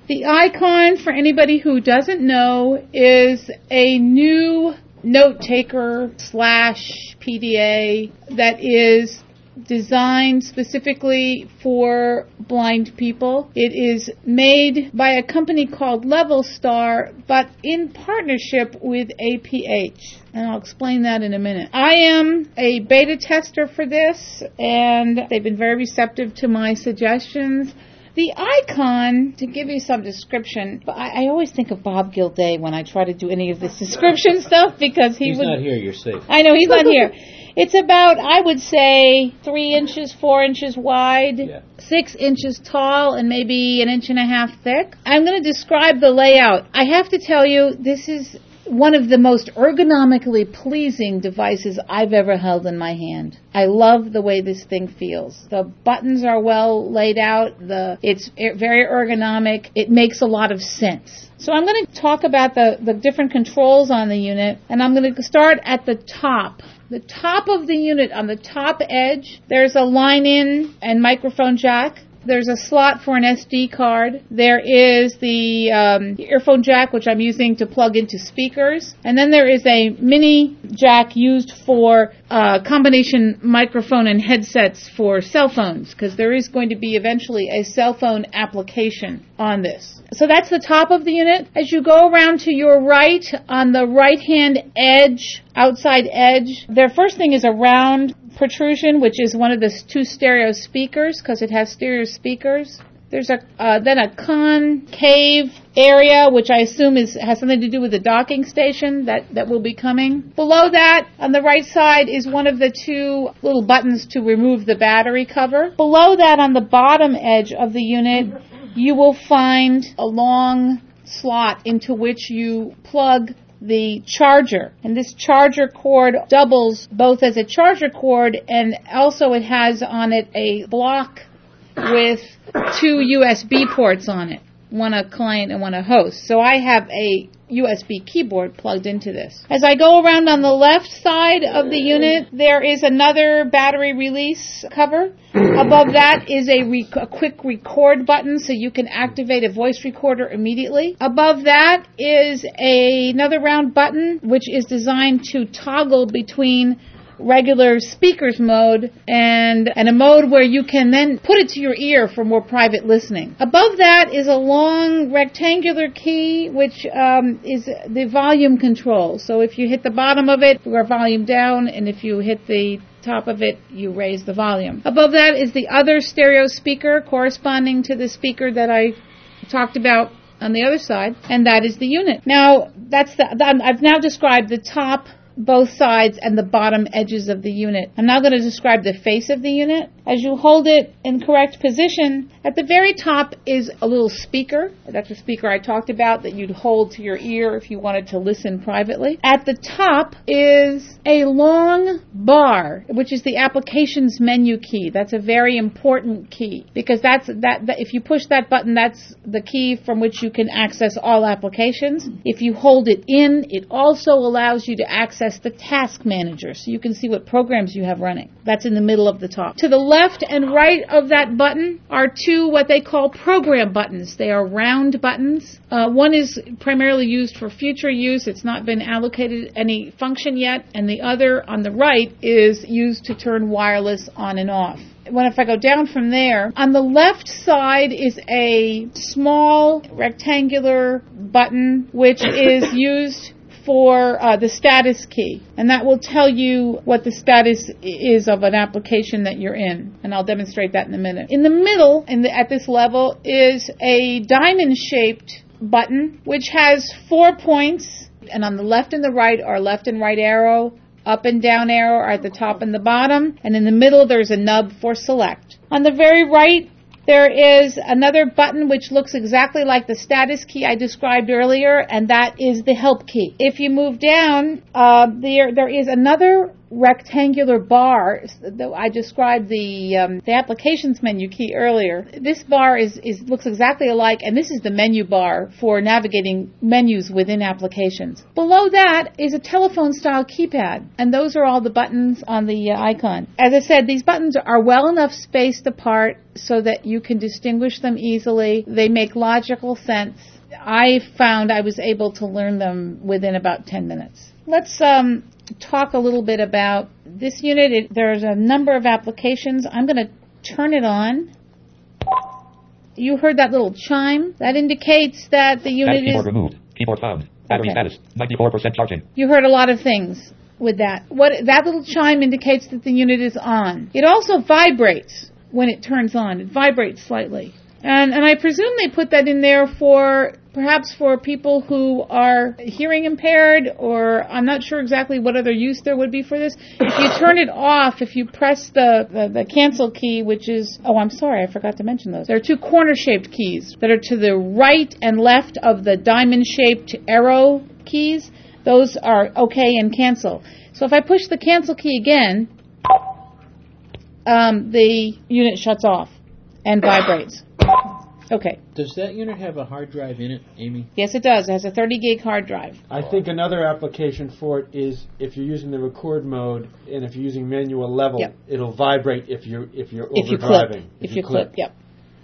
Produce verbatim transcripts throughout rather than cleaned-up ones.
The icon, for anybody who doesn't know, is a new note taker slash P D A that is designed specifically for blind people. It is made by a company called Levelstar, but in partnership with A P H. And I'll explain that in a minute. I am a beta tester for this, and they've been very receptive to my suggestions. The icon, to give you some description, I, I always think of Bob Gilday when I try to do any of this description stuff because he He's would... not here, you're safe. I know, he's not here. It's about, I would say, three inches, four inches wide, Yeah. six inches tall, and maybe an inch and a half thick. I'm going to describe the layout. I have to tell you, this is one of the most ergonomically pleasing devices I've ever held in my hand. I love the way this thing feels. The buttons are well laid out. The It's very ergonomic. It makes a lot of sense. So I'm going to talk about the, the different controls on the unit, and I'm going to start at the top. The top of the unit, on the top edge, there's a line-in and microphone jack. There's a slot for an S D card. There is the um, earphone jack, which I'm using to plug into speakers. And then there is a mini jack used for uh, combination microphone and headsets for cell phones, because there is going to be eventually a cell phone application on this. So that's the top of the unit. As you go around to your right, on the right-hand edge, outside edge, their first thing is a round protrusion, which is one of the two stereo speakers, because it has stereo speakers. There's a uh, then a concave area, which I assume is has something to do with the docking station that, that will be coming. Below that, on the right side, is one of the two little buttons to remove the battery cover. Below that, on the bottom edge of the unit, you will find a long slot into which you plug the charger. And this charger cord doubles both as a charger cord, and also it has on it a block with two U S B ports on it, one a client and one a host. So I have a U S B keyboard plugged into this. As I go around on the left side of the unit, there is another battery release cover. Above that is a, rec- a quick record button, so you can activate a voice recorder immediately. Above that is a, another round button, which is designed to toggle between regular speakers mode and, and a mode where you can then put it to your ear for more private listening. Above that is a long rectangular key, which um, is the volume control. So if you hit the bottom of it, you are volume down, and if you hit the top of it, you raise the volume. Above that is the other stereo speaker corresponding to the speaker that I talked about on the other side, and that is the unit. Now, that's the, I've now described the top, both sides, and the bottom edges of the unit. I'm now going to describe the face of the unit. As you hold it in correct position, at the very top is a little speaker. That's a speaker I talked about that you'd hold to your ear if you wanted to listen privately. At the top is a long bar, which is the applications menu key. That's a very important key, because that's that, that if you push that button, that's the key from which you can access all applications. If you hold it in, it also allows you to access the task manager, so you can see what programs you have running. That's in the middle of the top. To the left and right of that button are two what they call program buttons. They are round buttons. Uh, one is primarily used for future use. It's not been allocated any function yet. And the other on the right is used to turn wireless on and off. When if I go down from there, on the left side is a small rectangular button which is used for uh, the status key, and that will tell you what the status is of an application that you're in, and I'll demonstrate that in a minute. In the middle, in the, at this level, is a diamond-shaped button which has four points, and on the left and the right are left and right arrow, up and down arrow are at the top and the bottom, and in the middle there's a nub for select. On the very right, there is another button which looks exactly like the status key I described earlier, and that is the help key. If you move down, uh, there there is another rectangular bar. I described the um, the applications menu key earlier. This bar is, is looks exactly alike, and this is the menu bar for navigating menus within applications. Below that is a telephone-style keypad, and those are all the buttons on the uh, icon. As I said, these buttons are well enough spaced apart so that you can distinguish them easily. They make logical sense. I found I was able to learn them within about ten minutes. Let's um, talk a little bit about this unit. It, there's a number of applications. I'm going to turn it on. You heard that little chime? That indicates that the unit Keyboard is... removed. Keyboard found. Battery Okay. status. ninety-four percent charging. You heard a lot of things with that. What that little chime indicates that the unit is on. It also vibrates when it turns on. It vibrates slightly. And and I presume they put that in there for perhaps for people who are hearing impaired, or I'm not sure exactly what other use there would be for this. If you turn it off, if you press the, the, the cancel key, which is, oh, I'm sorry, I forgot to mention those. There are two corner-shaped keys that are to the right and left of the diamond-shaped arrow keys. Those are OK and cancel. So if I push the cancel key again, um, the unit shuts off and vibrates. Okay. Does that unit have a hard drive in it, Amy? Yes, it does. It has a thirty gig hard drive. I think another application for it is if you're using the record mode and if you're using manual level, Yep. it'll vibrate if you're if you're If you overdriving. clip. If, you clip, yep.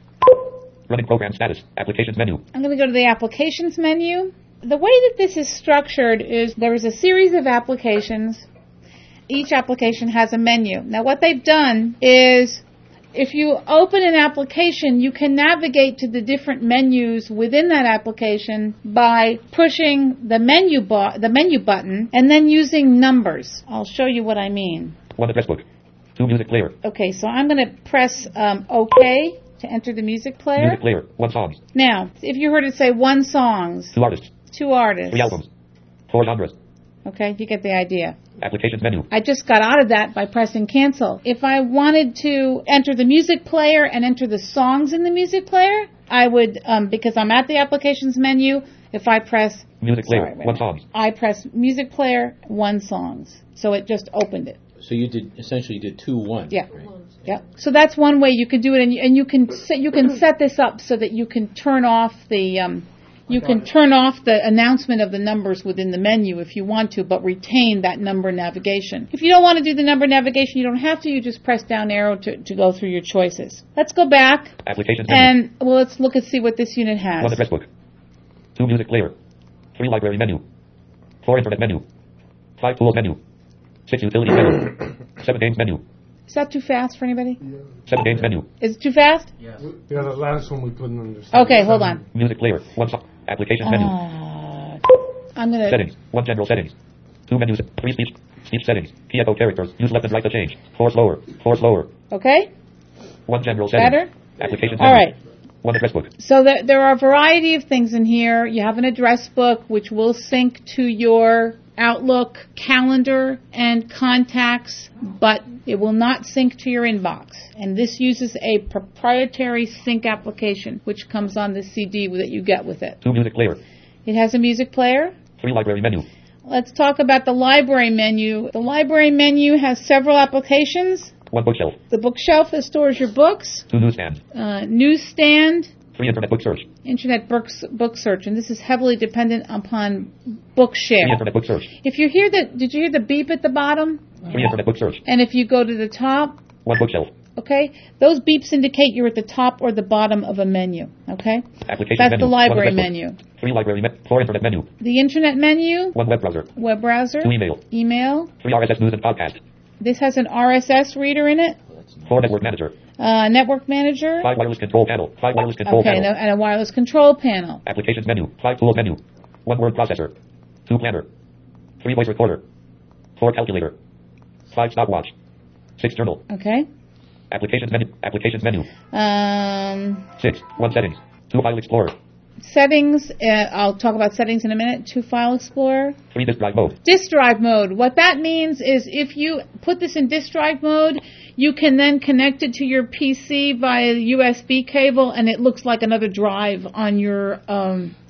Running program status. Applications menu. I'm going to go to the applications menu. The way that this is structured is there is a series of applications. Each application has a menu. Now what they've done is if you open an application, you can navigate to the different menus within that application by pushing the menu bar, the menu button, and then using numbers. I'll show you what I mean. One address book. Two music player. Okay, so I'm going to press um, OK to enter the music player. Music player. One song. Now, if you heard it say one songs, Two artists. two artists. Three albums. Four genres. Okay, you get the idea. Applications menu. I just got out of that by pressing cancel. If I wanted to enter the music player and enter the songs in the music player, I would, um, because I'm at the applications menu, if I press Music player. sorry, wait a One minute. songs. I press music player, one songs. So it just opened it. So you did essentially you did two one. Yeah. Right? Yeah. So that's one way you could do it, and you, and you can set, you can set this up so that you can turn off the um, you can turn off the announcement of the numbers within the menu if you want to, but retain that number navigation. If you don't want to do the number navigation, you don't have to. You just press down arrow to, to go through your choices. Let's go back Applications menu. and well, let's look and see what this unit has. One address book. Two music player. Three library menu. Four internet menu. Five tools menu. Six utilities menu. Seven games menu. Is that too fast for anybody? Seven games menu. Is it too fast? Yeah, the last one we couldn't understand. Okay, hold on. Music player. One song. Applications menu. Uh, I'm gonna. Settings. One general settings. Two menus. Three speech. Speech settings. Key echo characters. Use left and right to change. Four slower. Four slower. Okay. One general settings. Better? Applications All menu. right. One address book. So there, there are a variety of things in here. You have an address book which will sync to your Outlook, calendar, and contacts, but it will not sync to your inbox. And this uses a proprietary sync application which comes on the C D that you get with it. Two music player. It has a music player. Three library menu. Let's talk about the library menu. The library menu has several applications. One bookshelf. The bookshelf that stores your books. Two newsstands. Uh, newsstand. Three internet book search. Internet books, book search, and this is heavily dependent upon Bookshare. Three internet book search. If you hear the, did you hear the beep at the bottom? Three internet book search. And if you go to the top, One bookshelf. okay, those beeps indicate you're at the top or the bottom of a menu, okay? Applications That's menu. the One library address book. menu. Three library me- Four internet menu. The internet menu, One web browser. web browser, Two email. email. Three R S S news and podcast. This has an R S S reader in it, Four network manager. uh, network manager, Five wireless control panel. Five wireless control okay, and panel. a, and a wireless control panel. Applications menu. Five tools menu. One word processor. Two planner. Three voice recorder. Four calculator. Five stopwatch. Six journal. Okay. Applications menu. Applications menu. Um, Six. One settings. Two file explorer. settings, uh, I'll talk about settings in a minute. Two file explorer. Three disk drive mode. Disk drive mode. What that means is if you put this in disk drive mode, you can then connect it to your P C via U S B cable, and it looks like another drive on your um,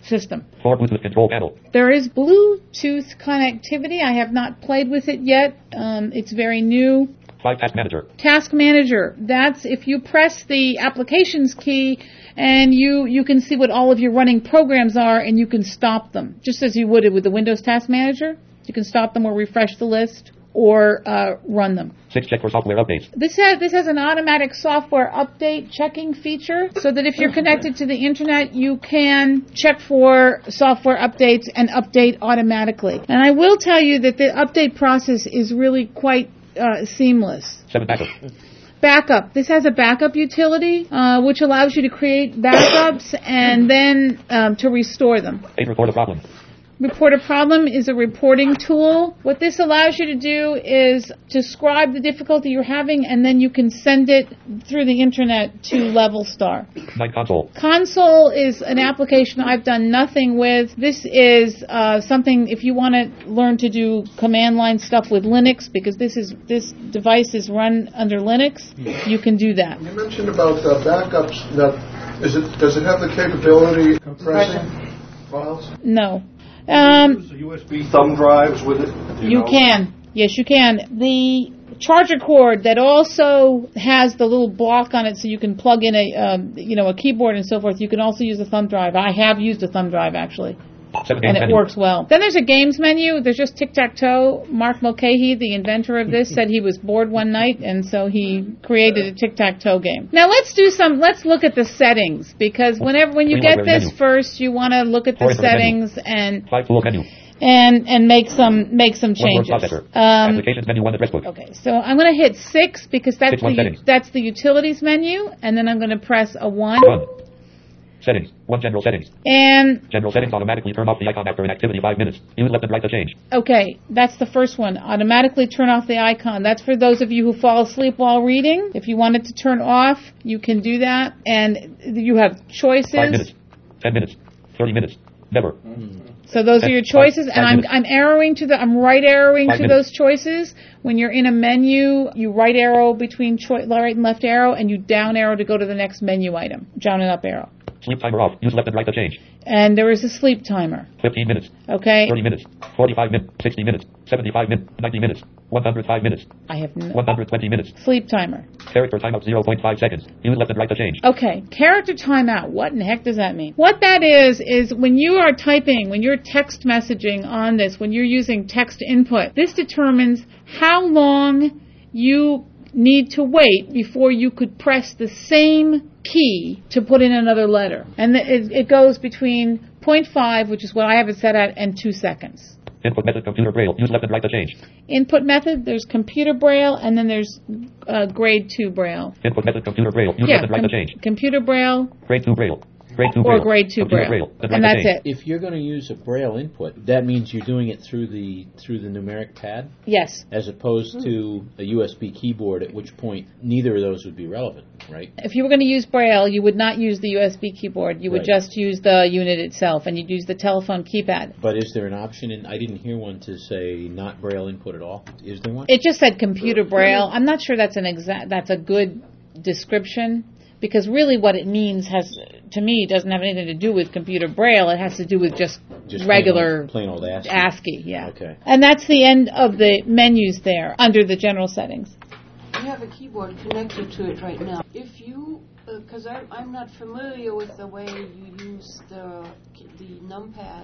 system. four Bluetooth control panel. There is Bluetooth connectivity. I have not played with it yet. Um, it's very new. five Task Manager. Task Manager. That's if you press the applications key and you, you can see what all of your running programs are and you can stop them, just as you would with the Windows Task Manager. You can stop them or refresh the list or uh, run them. six Check for software updates. This has this has an automatic software update checking feature, so that if you're connected to the internet, you can check for software updates and update automatically. And I will tell you that the update process is really quite uh, seamless. seven Backup. Backup. This has a backup utility, uh, which allows you to create backups and then um, to restore them. eight Report a problem. Report a problem is a reporting tool. What this allows you to do is describe the difficulty you're having, and then you can send it through the internet to Levelstar. nine Console. Console is an application I've done nothing with. This is uh, something if you want to learn to do command line stuff with Linux, because this is this device is run under Linux. You can do that. You mentioned about uh, backups. Now, is it does it have the capability of compressing files? No. Um, Use U S B thumb drives with it? Do You know? can. Yes, you can. The charger cord that also has the little block on it so you can plug in a, um, you know, a keyboard and so forth, you can also use a thumb drive. I have used a thumb drive, actually, seven and Games it menu. works well. Then there's a games menu. There's just tic-tac-toe. Mark Mulcahy, the inventor of this, said he was bored one night, and so he created a tic-tac-toe game. Now let's do some, let's look at the settings, because whenever, when you Green get library this menu. first, you want to look at the Four input menu. settings and five Tool menu. and and make some make some One word changes. processor. Um, Applications menu. One address book. okay, so I'm going to hit six because that's Six, one the settings. that's the utilities menu, and then I'm going to press a one. one. Settings. one General settings. And General settings automatically turn off the icon after an activity five minutes. Use left and right to change. okay, that's the first one. Automatically turn off the icon. That's for those of you who fall asleep while reading. If you want it to turn off, you can do that, and you have choices. five minutes. ten minutes. thirty minutes. Never. So those are your choices, Five- and five I'm minutes. I'm arrowing to the I'm right arrowing Five to minutes. those choices. When you're in a menu, you right arrow between choi- right and left arrow, and you down arrow to go to the next menu item. Down and up arrow. Sleep timer off. Use left and right to change. And there is a sleep timer. fifteen minutes. Okay, thirty minutes. forty-five minutes. sixty minutes. seventy-five minutes. ninety minutes. one hundred five minutes. I have no one hundred twenty minutes. sleep timer. Character timeout zero point five seconds. Use left and right to change. Okay, character timeout. What in the heck does that mean? What that is, is when you are typing, when you're text messaging on this, when you're using text input, this determines how long you need to wait before you could press the same key to put in another letter. And it, it goes between zero point five, which is what I have it set at, and two seconds. Input method computer braille. Use left and right to change. Input method, there's computer braille, and then there's uh, grade two braille. Input method computer braille. Use left and right to change. computer braille Grade two braille. Grade two or braille. grade two Computer braille. Left And right that's to change. it. If you're going to use a Braille input, that means you're doing it through the through the numeric pad, Yes. as opposed to a U S B keyboard. At which point, neither of those would be relevant, right? If you were going to use Braille, you would not use the U S B keyboard. You would Right. just use the unit itself, and you'd use the telephone keypad. But is there an option? And I didn't hear one to say not Braille input at all. Is there one? It just said computer Braille. I'm not sure that's an exact. That's a good description, because really what it means has, to me, doesn't have anything to do with computer Braille. It has to do with just, Just regular plain old, plain old ASCII. ASCII. Yeah. Okay. And that's the end of the menus there under the general settings. I have a keyboard connected to it right now. If you, because I'm, I'm not familiar with the way you use the the numpad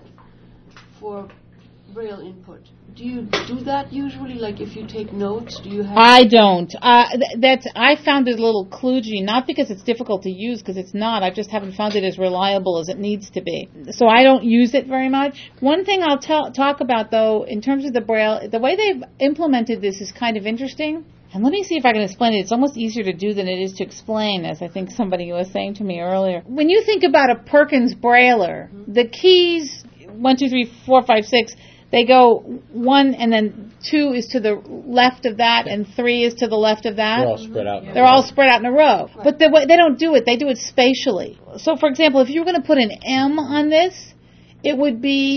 for Braille input. Do you do that usually? Like if you take notes, do you have? I don't. Uh, th- that's I found it a little kludgy, not because it's difficult to use, because it's not. I just haven't found it as reliable as it needs to be. So I don't use it very much. One thing I'll tell, talk about, though, in terms of the Braille, the way they've implemented this is kind of interesting. And let me see if I can explain it. It's almost easier to do than it is to explain, as I think somebody was saying to me earlier. When you think about a Perkins Brailler, mm-hmm. the keys, one, two, three, four, five, six, they go one and then two is to the left of that and three is to the left of that. They're all spread out. in a They're row. all spread out in a row. Right. But the way, they don't do it. They do it spatially. So, for example, if you were going to put an M on this, it would be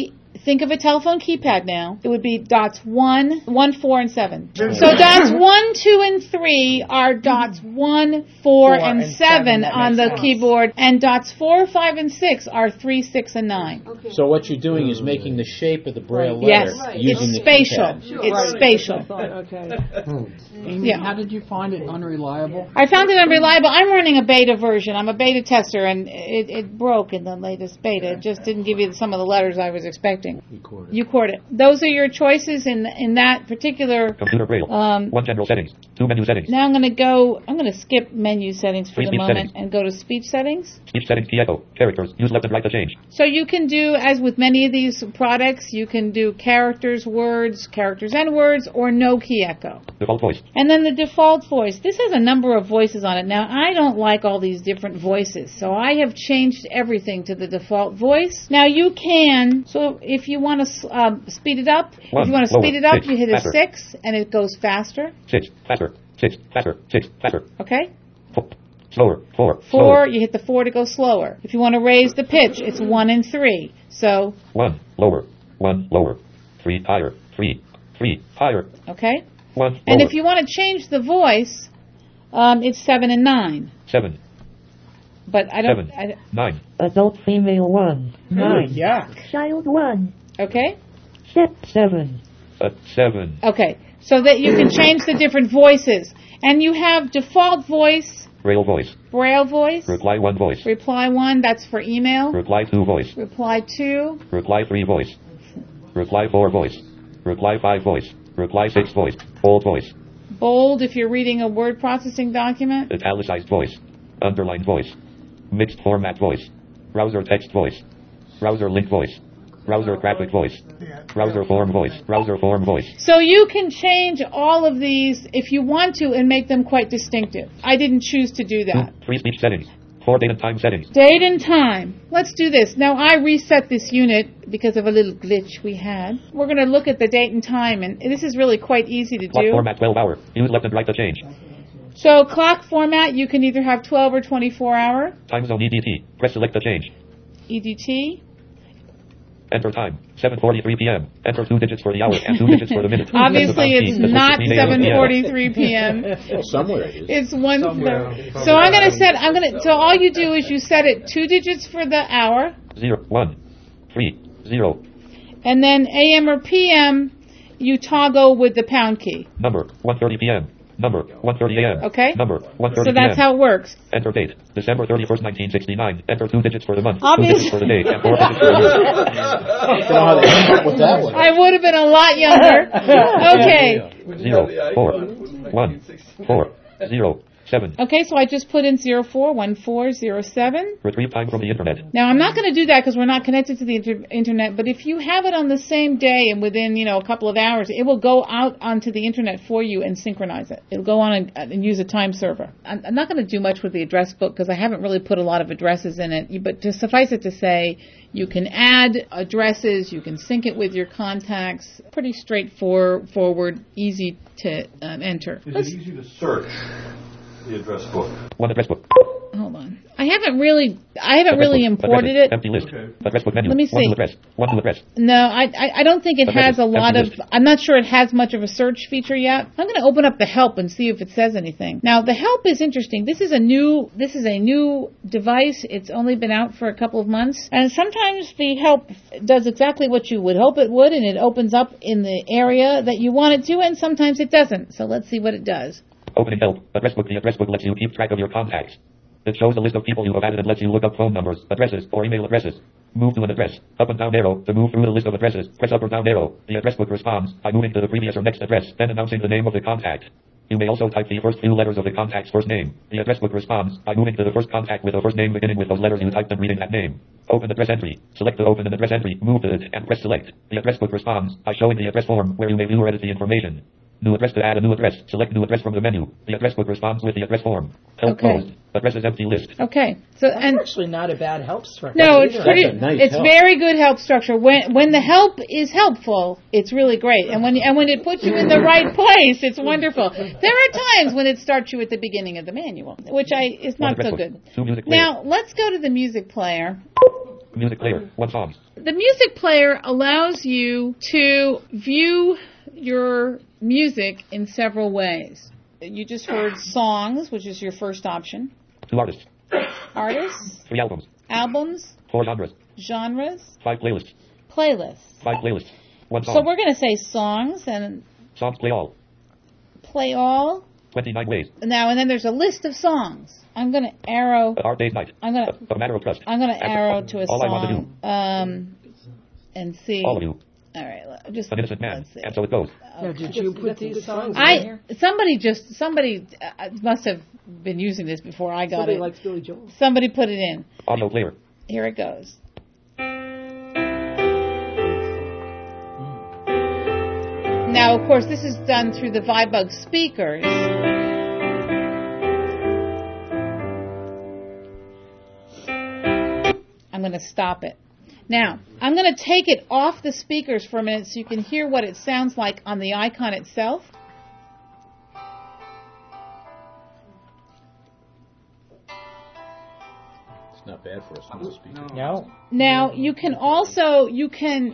think of a telephone keypad now. It would be dots one, one, four, and seven. So dots one, two, and three are dots one, four, and, and seven, seven on the sense. Keyboard, and dots four, five, and six are three, six, and nine. Okay. So what you're doing is making the shape of the Braille yes. letter Right. using it's the spatial. keypad. Sure. It's Right. spatial. Okay. Amy, Yeah. how did you find it unreliable? I found it unreliable. I'm running a beta version. I'm a beta tester, and it, it broke in the latest beta. It just didn't give you some of the letters I was expecting. Record it. You record it. Those are your choices in in that particular. Computer Braille. Um, One general settings. Two menu settings. Now I'm going to go. I'm going to skip menu settings for Free the speech moment settings. and go to speech settings. Speech settings key echo. Characters. Use left and right to change. So you can do, as with many of these products, you can do characters, words, characters and words, or no key echo. Default voice. And then the default voice. This has a number of voices on it. Now, I don't like all these different voices, so I have changed everything to the default voice. Now, you can, so if you want to um, speed it up, One, if you want to lower, speed it up, six, you hit a faster. six, and it goes faster. Six. Faster. Six. Faster. Six. Faster. Okay? Four. Slower. Four. Four, Slower. you hit the four to go slower. If you want to raise the pitch, it's one and three. So, One. Lower. One. Lower. Three. Higher. Three. Three. Higher. okay? One. And lower. if you want to change the voice, um, it's seven and nine. Seven. But I don't. Seven. I, Nine. Adult female one. Nine. Yuck. Child one. okay? Step seven. Uh, seven. Okay. So that you can change the different voices. And you have default voice, Braille voice. Braille voice, Reply one voice. reply one, that's for email, Reply two voice. reply two, Reply three voice. Reply four voice. Reply five voice. Reply six voice. Bold voice. bold if you're reading a word processing document, Italicized voice. Underlined voice. Mixed format voice. Browser text voice. Browser link voice. Browser graphic voice. Browser form voice. Browser form voice. So you can change all of these if you want to and make them quite distinctive. I didn't choose to do that. Two, three speech settings. Four date and time settings. Date and time. Let's do this. Now I reset this unit because of a little glitch we had. We're going to look at the date and time, and this is really quite easy to Clock do. format twelve hour. Use left and right to change. So clock format, you can either have twelve or twenty-four hour. Time zone E D T. Press select to change. E D T. Enter time. seven forty-three p.m. Enter two digits for the hour and two digits for the minute. Obviously, Enter it's time key. not This was seven sixteen a m. forty-three p.m. Well, somewhere it is. It's one. Somewhere. So I'm going to set. I'm going to. So all you do is you set it two digits for the hour, Zero. One. Three. Zero. and then A M or P M, you toggle with the pound key. Number. one thirty p.m. Number. one thirty a.m. Okay. Number. one thirty So that's p.m. how it works. Enter date. December thirty-first, nineteen sixty-nine. Enter two digits for the month. Obvious- Two digits for the day. And four digits for the year. I don't know how they came up with that one. I would have been a lot younger. Okay. Zero. Four. One. Four. Zero. Seven. Okay. So I just put in zero four one four zero seven. Retrieve time from the internet. Now, I'm not going to do that because we're not connected to the inter- internet, but if you have it on the same day and within, you know, a couple of hours, it will go out onto the internet for you and synchronize it. It'll go on and, and use a time server. I'm, I'm not going to do much with the address book because I haven't really put a lot of addresses in it, but to suffice it to say, you can add addresses, you can sync it with your contacts. Pretty straightforward, forward, easy to um, enter. Is Let's- it easy to search the address book? One address book. hold on. I haven't really, I haven't Address really book. imported Addresses. it. Empty list. Okay. Address book menu. Let me One see. to address. One to address. No, I, I I don't think it Okay, has a empty lot of. list. I'm not sure it has much of a search feature yet. I'm going to open up the help and see if it says anything. Now the help is interesting. This is a new this is a new device. It's only been out for a couple of months, and sometimes the help does exactly what you would hope it would, and it opens up in the area that you want it to, and sometimes it doesn't. So let's see what it does. Opening help. Address book. The address book lets you keep track of your contacts. It shows a list of people you have added and lets you look up phone numbers, addresses, or email addresses. Move to an address. Up and down arrow to move through the list of addresses. Press up or down arrow. The address book responds by moving to the previous or next address, then announcing the name of the contact. You may also type the first few letters of the contact's first name. The address book responds by moving to the first contact with a first name beginning with those letters you typed and reading that name. Open address entry. Select to open an address entry. Move to it and press select. The address book responds by showing the address form where you may view or edit the information. New address to add a new address. Select new address from the menu. The address book responds with the address form. Help Okay. closed. Addresses empty list. Okay. So That's and actually not a bad help structure. no, it's either. pretty. That's a nice it's help. very good help structure. When when the help is helpful, it's really great. And when and when it puts you in the right place, it's wonderful. There are times when it starts you at the beginning of the manual, which I is not so good. Two music players. Now let's go to the music player. Music player. One song. The music player allows you to view your music in several ways. You just heard songs, which is your first option. Two artists. Artists. Three albums. Albums. Four genres. Genres. Five playlists. Playlists. Five playlists. One song. So we're going to say songs and Songs play all. play all. twenty-nine ways. Now, and then there's a list of songs. I'm going to arrow. A hard day's night. I'm going to. A, a matter of trust. I'm going to arrow to a all song. I want to do. Um, and see. All of you. All right. let- Just. An innocent man. Let's see. And so it goes. Now, did you put these songs in I here? somebody just somebody uh, must have been using this before I got Somebody it. likes Billy Joel. Somebody put it in. Audio player. Here it goes. Now, of course, this is done through the Vibug speakers. I'm going to stop it. Now, I'm going to take it off the speakers for a minute so you can hear what it sounds like on the icon itself. It's not bad for a small speaker. No. Now, you can also, you can,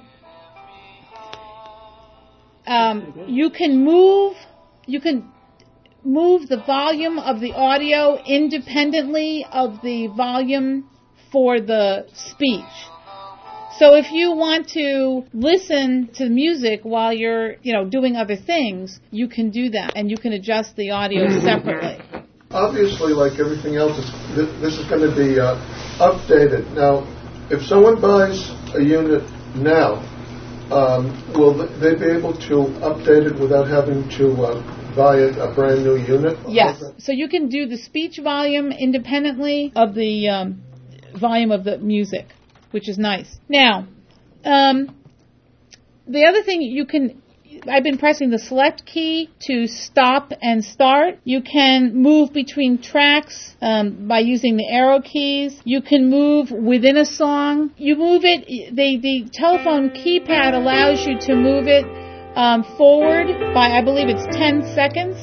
um, you can move, you can move the volume of the audio independently of the volume for the speech. So if you want to listen to music while you're, you know, doing other things, you can do that, and you can adjust the audio separately. Obviously, like everything else, it's, th- this is going to be uh, updated. Now, if someone buys a unit now, um, will th- they be able to update it without having to uh, buy a, a brand new unit? Yes. So you can do the speech volume independently of the um, volume of the music, which is nice. Now, um, the other thing you can, I've been pressing the select key to stop and start. You can move between tracks um, by using the arrow keys. You can move within a song. You move it, the, the telephone keypad allows you to move it um, forward by, I believe it's ten seconds.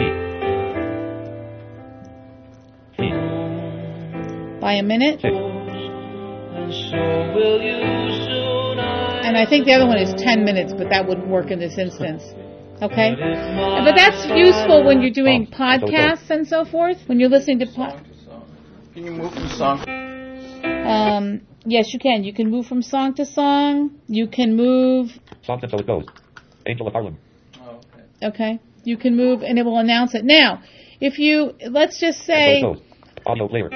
By a minute. And I think the other one is ten minutes, but that wouldn't work in this instance. Okay? But that's useful when you're doing podcasts and so forth, when you're listening to podcasts. Can you move from song? Um, yes, you can. You can move from song to song. You can move... Songs and so it goes. Angel of Harlem. Oh, okay. Okay? You can move, and it will announce it. Now, if you... Let's just say... And so it goes. Audio player.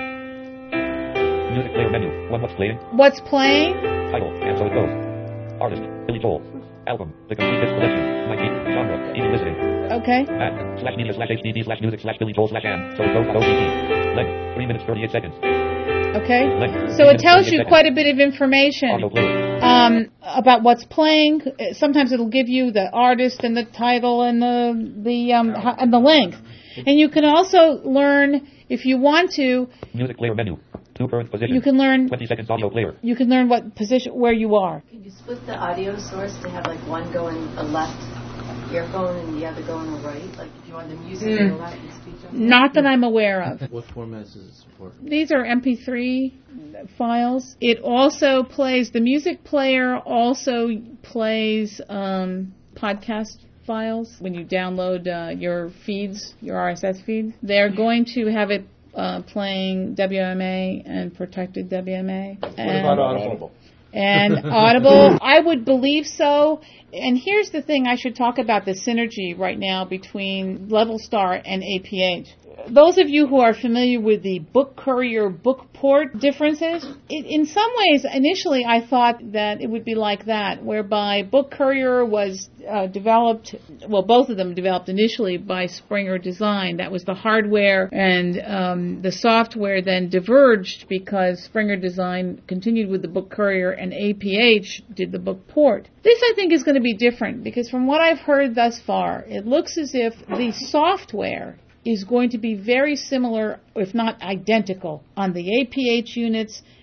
Music player menu. One what's playing. What's playing? Title. And so it goes. Artist. Billy Joel. Album. The complete disc collection. nineteen. Genre. Easy listening. Okay. At slash media slash H D D slash music slash Billy Joel slash am. So it goes on O T T. Length. three minutes thirty-eight seconds. Okay. Length. So it tells you quite a bit of information Audio player. um, about what's playing. Sometimes it'll give you the artist and the title and the the um, ho- and the length. And you can also learn, if you want to, Music player menu. Two current positions. you can learn twenty seconds audio player. you can learn what position where you are. Can you split the audio source to have like one go in a left earphone and the other go in the right? Like if you want the music Mm. in the left and speech on the Not that I'm aware of. What formats does it support? These are M P three files. It also plays, the music player also plays um, podcast files. When you download uh, your feeds, your R S S feeds, they're going to have it uh, playing W M A and protected W M A. What And- about Audible? And Audible, I would believe so. And here's the thing, I should talk about the synergy right now between Level Star and A P H. Those of you who are familiar with the book courier book port differences, it, in some ways, initially I thought that it would be like that, whereby book courier was uh, developed, well, both of them developed initially by Springer Design. That was the hardware, and um, the software then diverged because Springer Design continued with the book courier and A P H did the book port. This, I think, is going to be different because from what I've heard thus far, it looks as if the software is going to be very similar, if not identical, on the A P H units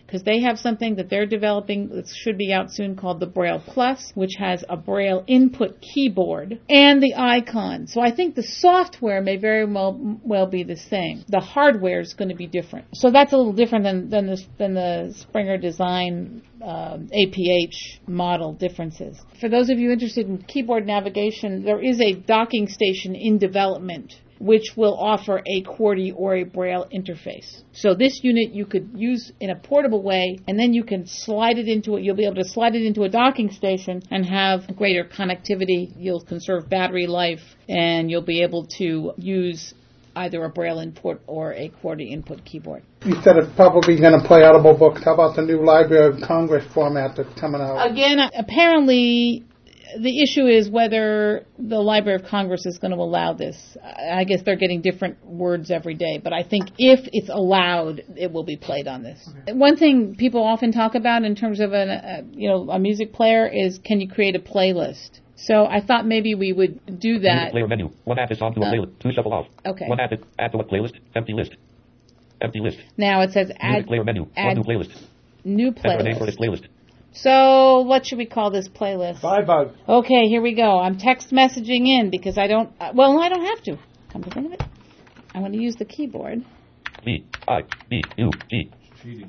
because they have something that they're developing that should be out soon called the Braille Plus, which has a Braille input keyboard and the icon. So I think the software may very well well be the same. The hardware is going to be different. So that's a little different than than the than the Springer Design um, A P H model differences. For those of you interested in keyboard navigation, there is a docking station in development which will offer a QWERTY or a Braille interface. So this unit you could use in a portable way, and then you can slide it into it. You'll be able to slide it into a docking station and have greater connectivity. You'll conserve battery life, and you'll be able to use either a Braille input or a QWERTY input keyboard. You said it's probably going to play Audible books. How about the new Library of Congress format that's coming out? Again, apparently the issue is whether the Library of Congress is going to allow this. I guess they're getting different words every day, but I think if it's allowed, it will be played on this. Okay. One thing people often talk about in terms of an, a, you know, a music player is, can you create a playlist? So I thought maybe we would do that. Music player menu. One add this song to a uh, playlist. Two shuffle off. Okay. One add to, add to a playlist. Empty list. Empty list. Now it says add. Music player menu. Add One new playlist. New Enter a name for playlist. this playlist. So what should we call this playlist? Vibe. Okay, here we go. I'm text messaging in because I don't, uh, well, I don't have to. Come to think of it. I want to use the keyboard. V, I, B, U, G. Cheating.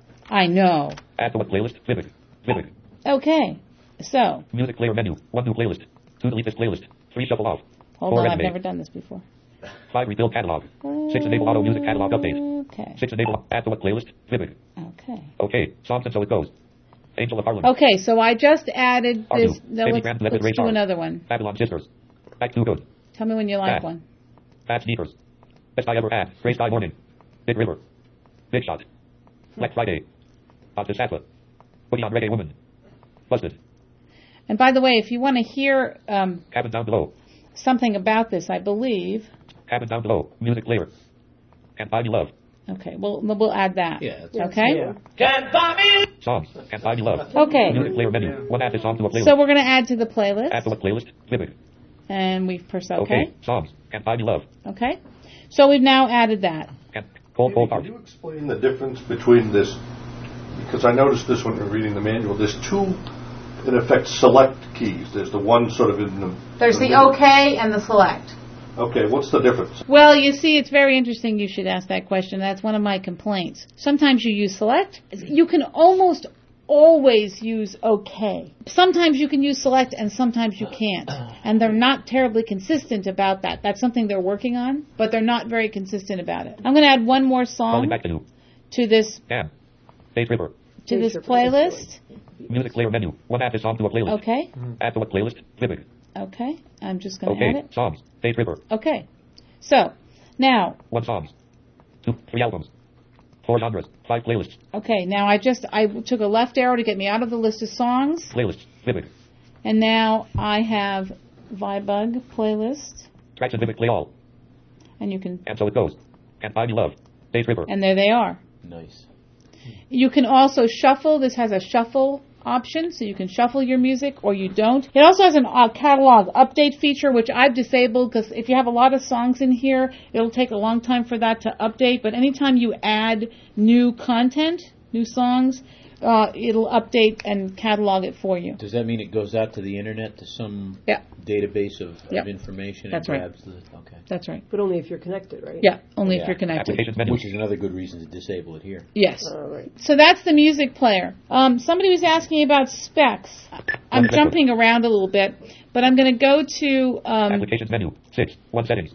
I know. Add to a playlist. Vivid. Vivid. Okay, so. Music player menu. One new playlist. Two delete this playlist. Three shuffle off. Hold Four on, resume. I've never done this before. Five rebuild catalog. Six enable auto music catalog update. Okay. Six enable add to a playlist. Vivid. Okay. Okay, songs and so it goes. Angel of Harlem. Okay, so I just added Argue. this. No, Baby let's, Grand, let's Leopard do Radar. another one. Babylon Sisters. Back to good. Tell me when you like Bad. one. Bad Sneakers. Best I ever had. Gray Sky Morning. Big River. Big Shot. Black Friday. Bodhisattva. Boogie on Reggae Woman. Busted. And by the way, if you want to hear um, Cabin down below. something about this, I believe. Cabin down below. Music player. Can't buy me love. Okay, we'll we'll add that. Yeah. Okay. Yeah. Can't buy me. Songs. Can't buy me love. Okay. Music player menu. One add this song to a playlist. So we're going to add to the playlist. Add to a playlist. Vivid. And we've pressed OK. Okay. Songs. Can't buy me love. Okay. So we've now added that. Can't. Cold, cold heart. Can you explain the difference between this? Because I noticed this when reading the manual. There's two, in effect, select keys. There's the one sort of in the. There's the OK and the select. Okay, what's the difference? Well, you see, it's very interesting you should ask that question. That's one of my complaints. Sometimes you use select. You can almost always use OK. Sometimes you can use select and sometimes you can't. And they're not terribly consistent about that. That's something they're working on, but they're not very consistent about it. I'm going to add one more song Calling back to you. to this Cam. Faith River. to this playlist. Music player menu. One add this song to a playlist. Okay. Add to a playlist. Vivid. Okay. I'm just going to Okay. add it. Songs. Faith River. Okay. So, now, One songs. Two, three albums. Four genres. Five playlists. okay, now I just, I took a left arrow to get me out of the list of songs, Playlists. Vivid. and now I have Vibug playlist, Tracks and Vivid play all. and you can, And so it goes. Can't buy me love. Faith River. and there they are. Nice. You can also shuffle. This has a shuffle option, so you can shuffle your music or you don't. It also has an uh, catalog update feature, which I've disabled because if you have a lot of songs in here, it'll take a long time for that to update. But anytime you add new content, new songs, uh, it'll update and catalog it for you. Does that mean it goes out to the internet to some Yeah. database of, Yep. of information? That's and right. grabs the, okay. That's right. But only if you're connected, right? Yeah, only Yeah. if you're connected. Applications menu. Which is another good reason to disable it here. Yes. All right. So that's the music player. Um, somebody was asking about specs. I'm Okay. jumping around a little bit, but I'm going to go to um, Applications menu. Six. One settings.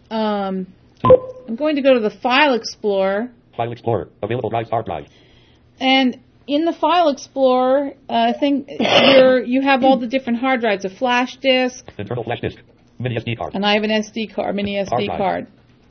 um, Two. I'm going to go to the File Explorer, File Explorer. Available drives. Hard drive. and in the File Explorer, uh, thing you're, you have all the different hard drives: a flash disk, Internal flash disk. Mini S D card. and I have an S D card, mini S D Hard drive. card.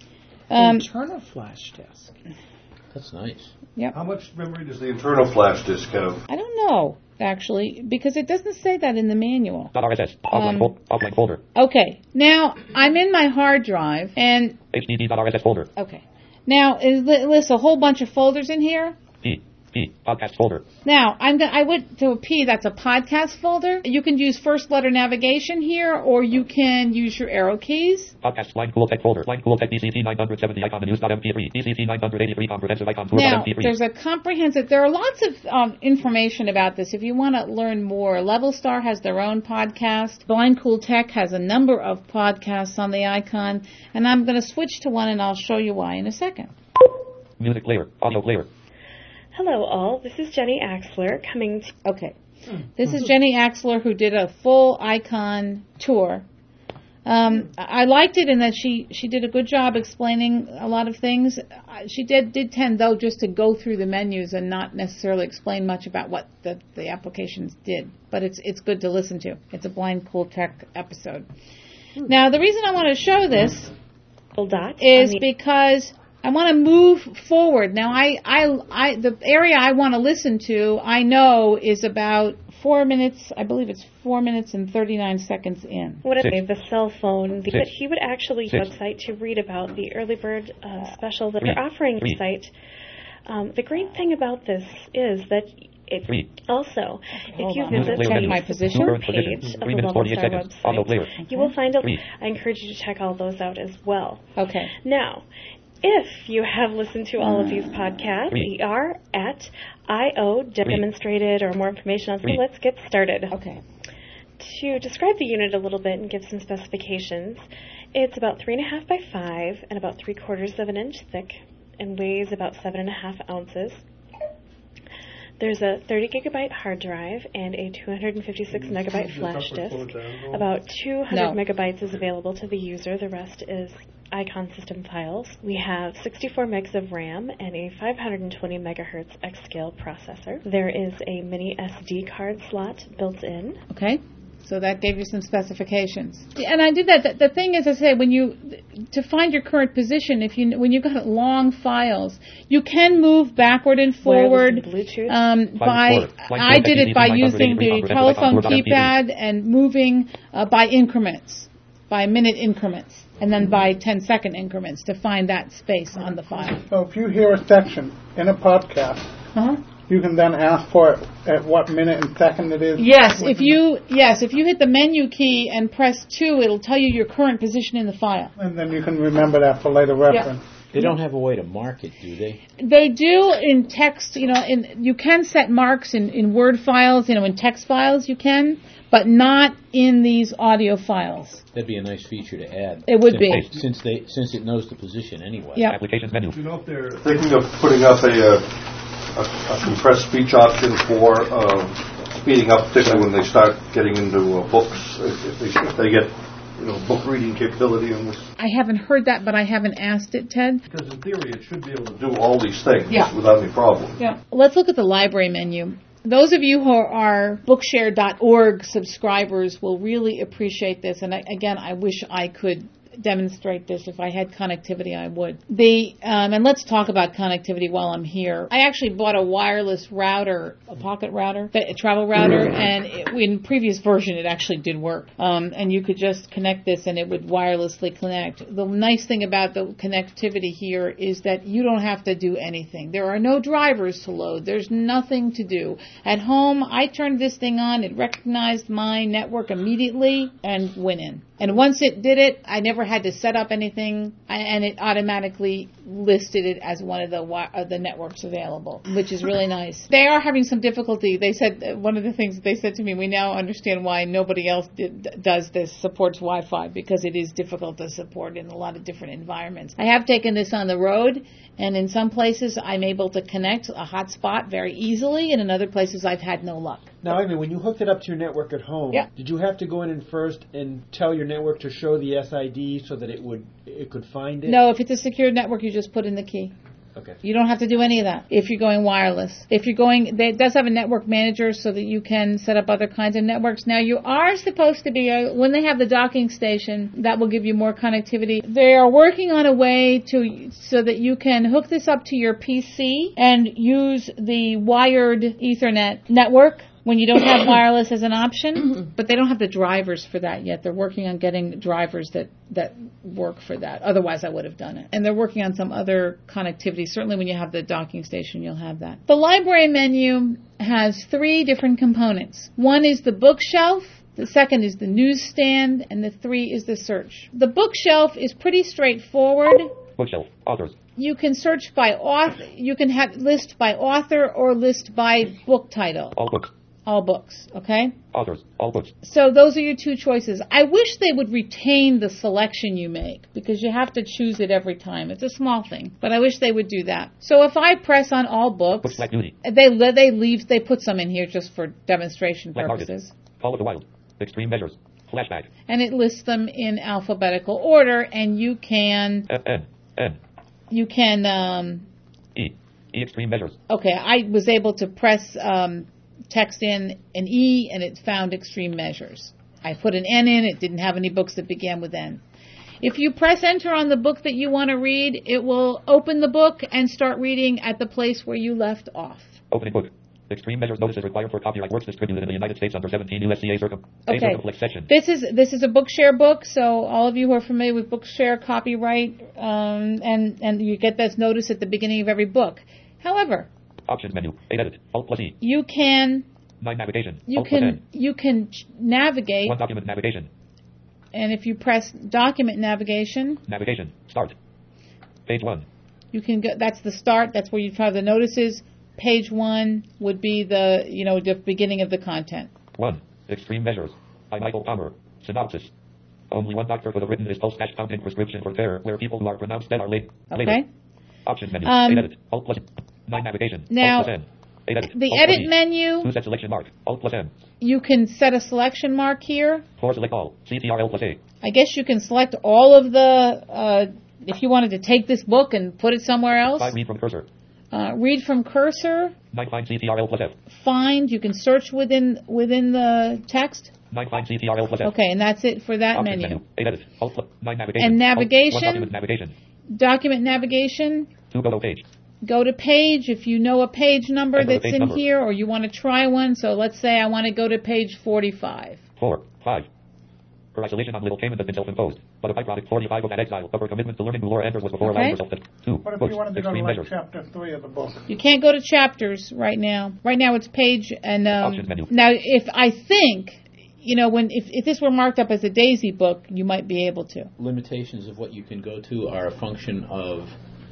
Um, Internal flash disk. That's nice. yep. How much memory does the internal flash disk have? I don't know actually because it doesn't say that in the manual. .rss. Offline, Um, fol- offline folder. Okay, now I'm in my hard drive, and H D D.rss folder. okay, now is li- lists a whole bunch of folders in here. D. P. Podcast folder. Now, I'm go- I went to a P, that's a podcast folder. You can use first letter navigation here, or you can use your arrow keys. Podcast line cool tech folder. Line cool tech D C T nine seventy icon news dot M P three. D C T nine eighty-three comprehensive icon tour dot Now, M P three. there's a comprehensive, there are lots of um, information about this. If you want to learn more, Level Star has their own podcast. Blind Cool Tech has a number of podcasts on the icon. And I'm going to switch to one, and I'll show you why in a second. Music player. Audio player. Hello all, this is Jenny Axler coming to... Okay. This is Jenny Axler, who did a full icon tour. Um, I liked it in that she, she did a good job explaining a lot of things. She did, did tend, though, just to go through the menus and not necessarily explain much about what the, the applications did. But it's it's good to listen to. It's a Blind Cool Tech episode. Now, the reason I want to show this is because I want to move forward. Now, I, I, I, the area I want to listen to, I know, is about four minutes, I believe it's four minutes and thirty-nine seconds in. What if the cell phone, Six. but he would actually Six. website to read about the early bird uh, special that Three. they're offering Three. the site. Um, the great thing about this is that it Three. also, if Hold you on. visit Check the my position. store Position. page of Three the minutes, Level forty-eight Star seconds. Audio player. website, you will find a, Three. I encourage you to check all those out as well. Okay. Now, if you have listened to all of these podcasts, Three. we are at I O demonstrated or more information on. So Three. let's get started. Okay. To describe the unit a little bit and give some specifications, it's about three and a half by five and about three quarters of an inch thick and weighs about seven and a half ounces. There's a thirty gigabyte hard drive and a two hundred fifty-six megabyte flash disk. About two hundred No. megabytes is available to the user. The rest is icon system files. We have sixty-four megs of RAM and a five hundred twenty megahertz X-Scale processor. There is a mini S D card slot built in. Okay. So that gave you some specifications. And I did that. The, the thing is, I say, when you, to find your current position, if you, when you've got long files, you can move backward and forward. Wireless and Bluetooth. Um, by, I did it by using the telephone keypad and moving uh, by increments, by minute increments, and then by ten second increments to find that space on the file. So if you hear a section in a podcast, Uh-huh. you can then ask for it at what minute and second it is? Yes, if you yes, if you hit the menu key and press two, it'll tell you your current position in the file. And then you can remember that for later reference. They don't have a way to mark it, do they? They do in text, you know, in you can set marks in, in Word files, you know, in text files you can, but not in these audio files. That'd be a nice feature to add. It would since, be. Since they since it knows the position anyway. Yeah. Applications menu. Do you know if they're thinking of putting up a, uh, a, a compressed speech option for uh, speeding up, particularly when they start getting into uh, books, if, if, they, if they get, you know, book reading capability on this? I haven't heard that, but I haven't asked it, Ted. Because in theory, it should be able to do all these things Yeah. without any problem. Yeah. Let's look at the library menu. Those of you who are Bookshare dot org subscribers will really appreciate this. And I, again, I wish I could demonstrate this. If I had connectivity, I would. The um, and let's talk about connectivity while I'm here. I actually bought a wireless router, a pocket router, a travel router, and it, in previous version it actually did work. Um, and you could just connect this and it would wirelessly connect. The nice thing about the connectivity here is that you don't have to do anything. There are no drivers to load. There's nothing to do. At home, I turned this thing on. It recognized my network immediately and went in. And once it did it, I never had to set up anything, and it automatically listed it as one of the uh, the networks available, which is really nice. They are having some difficulty. They said, uh, one of the things that they said to me, we now understand why nobody else did, does this, supports Wi-Fi, because it is difficult to support in a lot of different environments. I have taken this on the road, and in some places I'm able to connect a hotspot very easily, and in other places I've had no luck. Now, Amy, when you hooked it up to your network at home, yeah. did you have to go in and first and tell your network to show the S I D so that it would it could find it? No, if it's a secure network, you just put in the key. Okay. You don't have to do any of that if you're going wireless. If you're going, it does have a network manager so that you can set up other kinds of networks. Now, you are supposed to be, uh, when they have the docking station, that will give you more connectivity. They are working on a way to so that you can hook this up to your P C and use the wired Ethernet network. when you don't have wireless as an option, but they don't have the drivers for that yet. They're working on getting drivers that, that work for that. Otherwise, I would have done it. And they're working on some other connectivity. Certainly when you have the docking station, you'll have that. The library menu has three different components. One is the bookshelf. The second is the newsstand, and the three is the search. The bookshelf is pretty straightforward. Bookshelf. Authors. You can search by author. You can have list by author or list by book title. All books. All books. Okay. Authors. All books. So those are your two choices. I wish they would retain the selection you make because you have to choose it every time. It's a small thing, but I wish they would do that. So if I press on all books, Books Black Beauty. they they leave. They put some in here just for demonstration Black purposes. Market. Call of the Wild. Extreme Measures. Flashback. And it lists them in alphabetical order, and you can F N N you can um, E E Extreme Measures. okay. I was able to press um, text in an E, and it found extreme measures. I put an N in. It didn't have any books that began with N. If you press enter on the book that you want to read, it will open the book and start reading at the place where you left off. Opening book. Extreme measures notices required for copyright works distributed in the United States under seventeen U S C A circum Okay. A circumflex section. This is this is a Bookshare book, so all of you who are familiar with Bookshare copyright, um, and and you get this notice at the beginning of every book. However, Options menu. eight edit. Alt plus E. you can nine navigation. you Alt plus can N. you can ch- navigate, one document navigation. and if you press document navigation, Navigation. Start. Page one. you can go. That's the start. That's where you have the notices. Page one would be the you know the beginning of the content. one. Extreme measures. By Michael Palmer. Synopsis. Only one doctor could have written this pulse counting prescription for terror, where people who are pronounced dead are late. Okay. Later. Options menu. Um, eight edit. Alt plus nine navigation. now, Alt plus N. eight edit. The Alt plus edit E. menu, two set selection mark. Alt plus M. you can set a selection mark here. four select all. C T R L plus A. I guess you can select all of the, uh, if you wanted to take this book and put it somewhere else. five read from cursor. Uh, read from cursor. nine find C T R L plus F. Find, you can search within within the text. nine find C T R L plus F. Okay, and that's it for that Options menu. eight edit. Alt plus nine navigation. And Alt, navigation. one document navigation. Document navigation. two go to page. Go to page if you know a page number Enter the that's page in number. here or you want to try one. So let's say I want to go to page forty-five. four. five. Her isolation on Little Cayman has been self-imposed, but a byproduct forty-five of that exile of her commitment to learning who Laura Anders was before Okay. allowing herself to two What if books, you wanted to go to extreme like measures. chapter three of the book? You can't go to chapters right now. Right now it's page and um, Options menu. now if I think you know when if, if this were marked up as a Daisy book, you might be able to. Limitations of what you can go to are a function of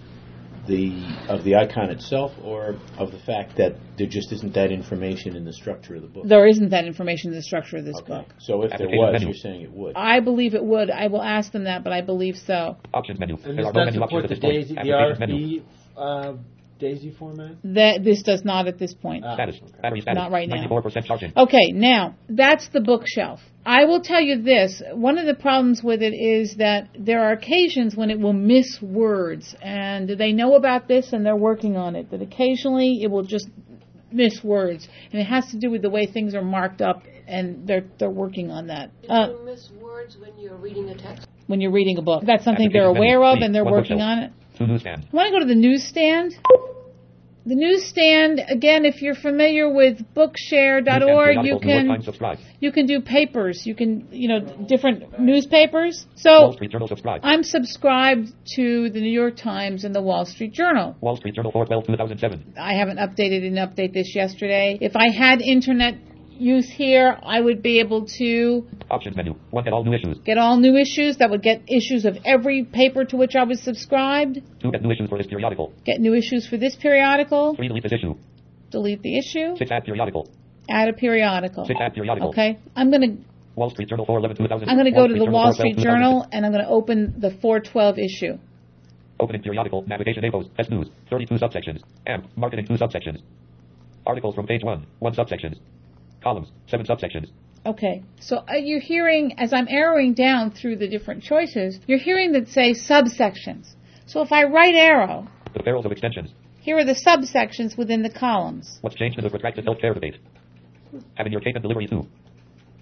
the of the icon itself, or of the fact that there just isn't that information in the structure of the book. There isn't that information in the structure of this Okay. book. So if there Application was, menu. you're saying it would. I believe it would. I will ask them that, but I believe so. Options menu. And There this are no does menu options support at the this point. Daisy, the Applications R menu. F B uh, Daisy format? That this does not at this point. Ah. Status. Battery status. Not right now. ninety-four percent charging. Okay, now, that's the bookshelf. I will tell you this. One of the problems with it is that there are occasions when it will miss words, and they know about this and they're working on it, that occasionally it will just miss words. And it has to do with the way things are marked up, and they're they're working on that. Did Uh, you miss words when you're reading a text? when you're reading a book. That's something they're Applications menu. aware of, Three. and they're One working bookshelf. on it. Two newsstand. I want to go to the newsstand. The newsstand, again, if you're familiar with bookshare dot org, you Newsstand periodicals, New York can Times subscribe. you can do papers. You can, you know, different newspapers. Wall So Street Journal subscribe. I'm subscribed to the New York Times and the Wall Street Journal. Wall Street Journal four twelve two thousand seven. I haven't updated, didn't update this yesterday. If I had internet use here, I would be able to Options menu. One get all new issues. get all new issues. That would get issues of every paper to which I was subscribed. Two get new issues for this periodical. Get new issues for this periodical. Three delete this issue. Delete the issue. Six add periodical. Add a periodical. Six add periodical. Okay. I'm going to Wall Street Journal four eleven two thousand. I'm going to go to the Wall Street four twelve Journal and I'm going to open the four twelve issue. Opening periodical. Navigation infos. S News. thirty-two subsections. A M P. Marketing two subsections. Articles from page one. One subsections. Columns. Seven subsections. Okay, so uh, you're hearing, as I'm arrowing down through the different choices, you're hearing that say subsections. So if I right arrow, The perils of extensions. here are the subsections within the columns. What's changed in the protracted health care debate? Having your tape and delivery too.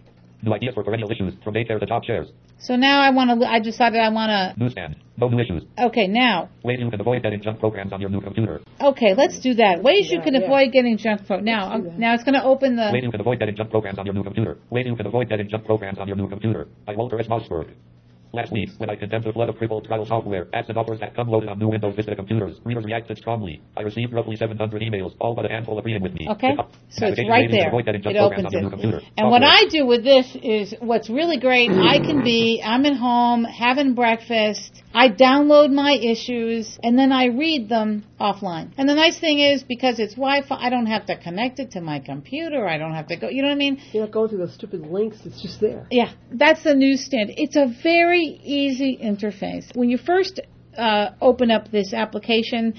New ideas for perennial issues from daycare to top shares. So now I want to, I decided I want to... Newsstand. No new issues. Okay, now. Ways you can avoid getting junk programs on your new computer. Okay, let's do that. Ways you Yeah, can yeah. avoid getting junk pro... Now, um, now it's going to open the... Ways you can avoid getting junk programs on your new computer. Ways you can avoid getting junk programs on your new computer. By Walter S. Mossberg. Last week, when I condemned the flood of crippled trial software, ads and offers that come loaded on new Windows Vista computers, readers reacted strongly. I received roughly seven hundred emails, all but a handful agreeing with me. Okay, so it's Navigation right ways to there. avoid getting junk It programs opens on your new it. computer. And what Software. I do with this is, what's really great, I can be, I'm at home, having breakfast, I download my issues, and then I read them offline. And the nice thing is, because it's Wi-Fi, I don't have to connect it to my computer, I don't have to go, you know what I mean? You're not going through those stupid links. It's just there. Yeah, that's the newsstand. It's a very easy interface. When you first uh, open up this application,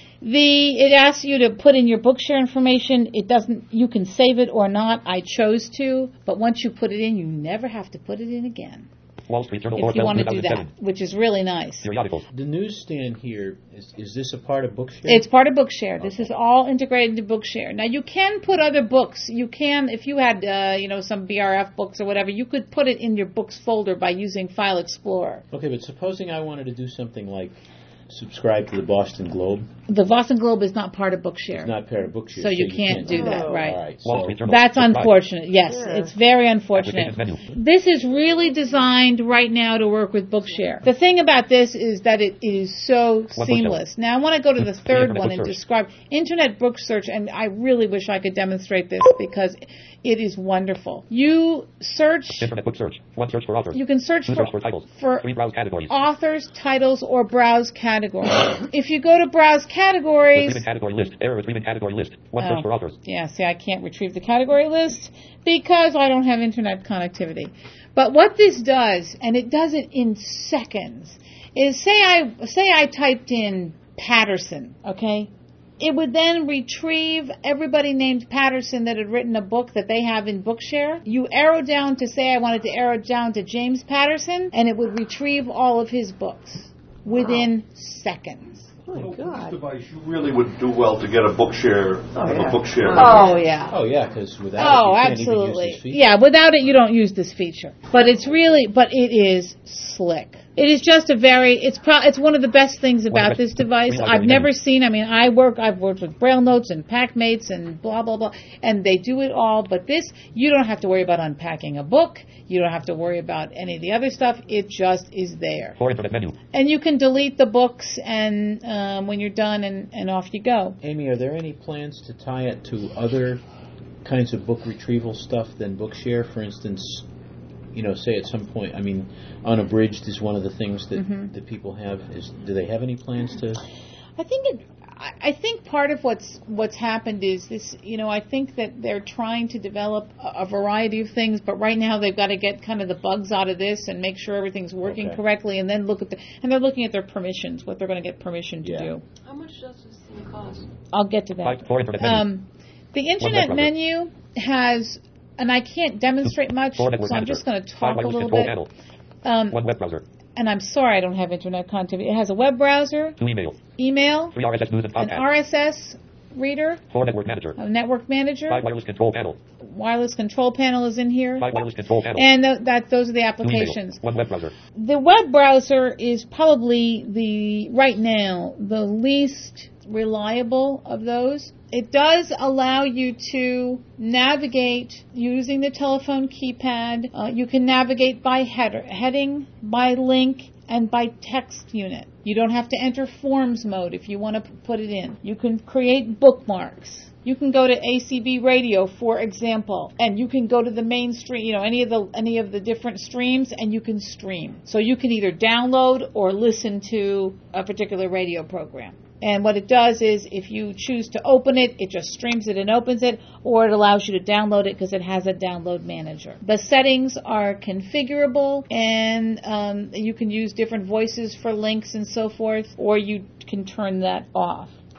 the it asks you to put in your Bookshare information. It doesn't. You can save it or not. I chose to, but once you put it in, you never have to put it in again. Wall Street Journal If you want to do that, which is really nice. Periodicals. The newsstand here, is, is this a part of Bookshare? It's part of Bookshare. This is all integrated into Bookshare. Now, you can put other books. You can, if you had, uh, you know, some B R F books or whatever, you could put it in your books folder by using File Explorer. Okay, but supposing I wanted to do something like subscribe to the Boston Globe. The Boston Globe is not part of Bookshare. It's not part of Bookshare. So you can't do that, right. All right. Wall Street So, Journal. That's Subscribe. unfortunate. Yes, Yeah. it's very unfortunate. Applications menu. This is really designed right now to work with Bookshare. The thing about this is that it is so One seamless. Now I want to go to the third Internet one book and search. describe Internet Book Search, and I really wish I could demonstrate this because it is wonderful. You search, Internet book search. One search for authors. you can search Two for, search for titles. for Three browse categories. authors, titles, or browse categories. If you go to browse categories, Retrieving category list. Error retrieving category list. One Oh. search for authors. yeah, see, I can't retrieve the category list because I don't have internet connectivity. But what this does, and it does it in seconds, is say I say I typed in Patterson, okay? It would then retrieve everybody named Patterson that had written a book that they have in Bookshare. You arrow down to say I wanted to arrow down to James Patterson, and it would retrieve all of his books within seconds. Oh, my With this God. device, you really would do well to get a Bookshare, Oh, have yeah. a Bookshare. Oh, yeah. oh yeah, because without Oh, it, you can't absolutely. even use this feature. Yeah, without it, you don't use this feature. But it's really, but it is slick. It is just a very, it's pro, it's one of the best things about One of the this best- device. we like I've it. never seen, I mean, I work, I've worked with Braille Notes and PackMates and blah, blah, blah, and they do it all. But this, you don't have to worry about unpacking a book. You don't have to worry about any of the other stuff. It just is there. For Internet menu. And you can delete the books and um, when you're done and, and off you go. Amy, are there any plans to tie it to other kinds of book retrieval stuff than Bookshare? For instance, you know, say at some point, I mean, Unabridged is one of the things that, Mhm. that people have. Is do they have any plans to? I think it, I I think part of what's what's happened is this. You know, I think that they're trying to develop a, a variety of things, but right now they've got to get kind of the bugs out of this and make sure everything's working Okay. correctly, and then look at the and they're looking at their permissions, what they're going to get permission to Yeah. do. How much does this thing cost? I'll get to that. Five, for Internet menu. Um, the internet browser. menu has, and I can't demonstrate much, For so network I'm manager. just going to Five talk a wireless little control bit. panel. Um, One web browser. and I'm sorry I don't have internet connectivity. It has a web browser, Two emails. email, Three R S S news and an podcasts. R S S reader, For network manager. a network manager, Five wireless control panel. wireless control panel is in here, Five wireless control panel. and th- that those are the Two applications. emails. One web browser. The web browser is probably the right now the least reliable of those. It does allow you to navigate using the telephone keypad. Uh, you can navigate by header, heading, by link, and by text unit. You don't have to enter forms mode if you want to p- put it in. You can create bookmarks. You can go to A C B radio, for example, and you can go to the main stream, you know, any of the any of the different streams, and you can stream. So you can either download or listen to a particular radio program. And what it does is, if you choose to open it, it just streams it and opens it, or it allows you to download it because it has a download manager. The settings are configurable, and um, you can use different voices for links and so forth, or you can turn that off.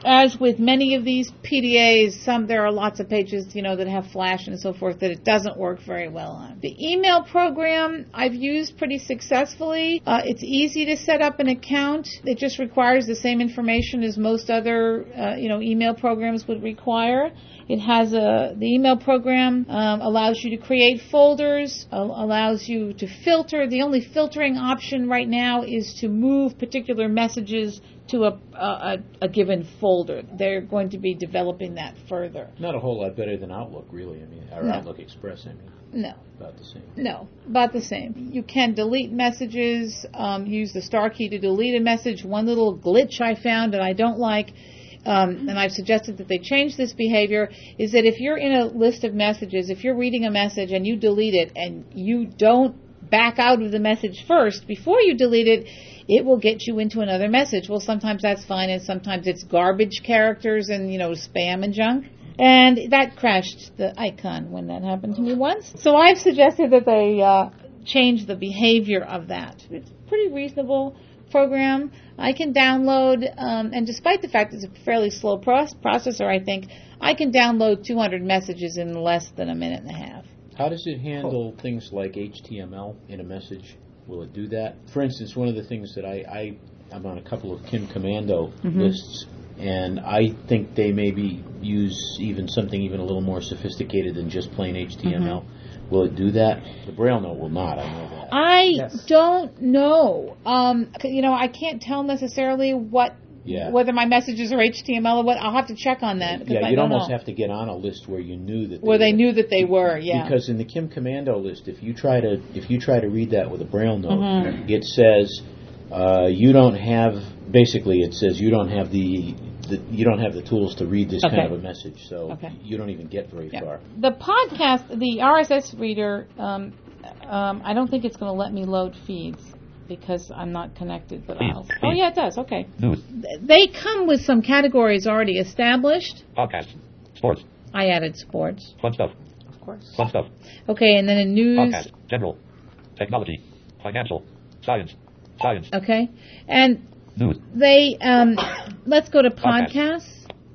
as with many of these P D As, some there are lots of pages, you know, that have Flash and so forth that it doesn't work very well on. The email program I've used pretty successfully. Uh, it's easy to set up an account. It just requires the same information as most other, uh, you know, email programs would require. It has a, the email program um, allows you to create folders, uh, allows you to filter. The only filtering option right now is to move particular messages to a, a, a given folder. They're going to be developing that further. Not a whole lot better than Outlook, really. I mean, or No. Outlook Express, I mean. No. About the same. No, about the same. You can delete messages, um, use the star key to delete a message. One little glitch I found that I don't like, um, and I've suggested that they change this behavior, is that if you're in a list of messages, if you're reading a message and you delete it and you don't back out of the message first before you delete it, it will get you into another message. Well, sometimes that's fine, and sometimes it's garbage characters and, you know, spam and junk. And that crashed the icon when that happened to me once. So I've suggested that they uh, change the behavior of that. It's a pretty reasonable program. I can download, um, and despite the fact it's a fairly slow pro- processor, I think, I can download two hundred messages in less than a minute and a half. How does it handle things like H T M L in a message? Will it do that? For instance, one of the things that I, I I'm on a couple of Kim Commando Mhm. lists, and I think they maybe use even something even a little more sophisticated than just plain H T M L. Mhm. Will it do that? The Braille note will not, I know that. I don't know. Um, c- you know, I can't tell necessarily what Yeah. whether my messages are H T M L or what. I'll have to check on that. because Yeah, I you'd don't almost know. have to get on a list where you knew that Where they were. knew that they were, yeah. Because in the Kim Commando list, if you try to if you try to read that with a Braille note, Mhm. it says uh, you don't have. Basically, it says you don't have the, the you don't have the tools to read this Okay. kind of a message, so Okay. you don't even get very Yeah. far. The podcast, the R S S reader, um, um, I don't think it's going to let me load feeds because I'm not connected. But I'll. Oh yeah, it does. Okay. News. Th- They come with some categories already established. Podcast. Sports. I added sports. Fun stuff. Of course. Fun stuff. Okay, and then in news. Podcast. General. Technology. Financial. Science. Science. Okay, and News. they um, let's go to Podcast. podcasts.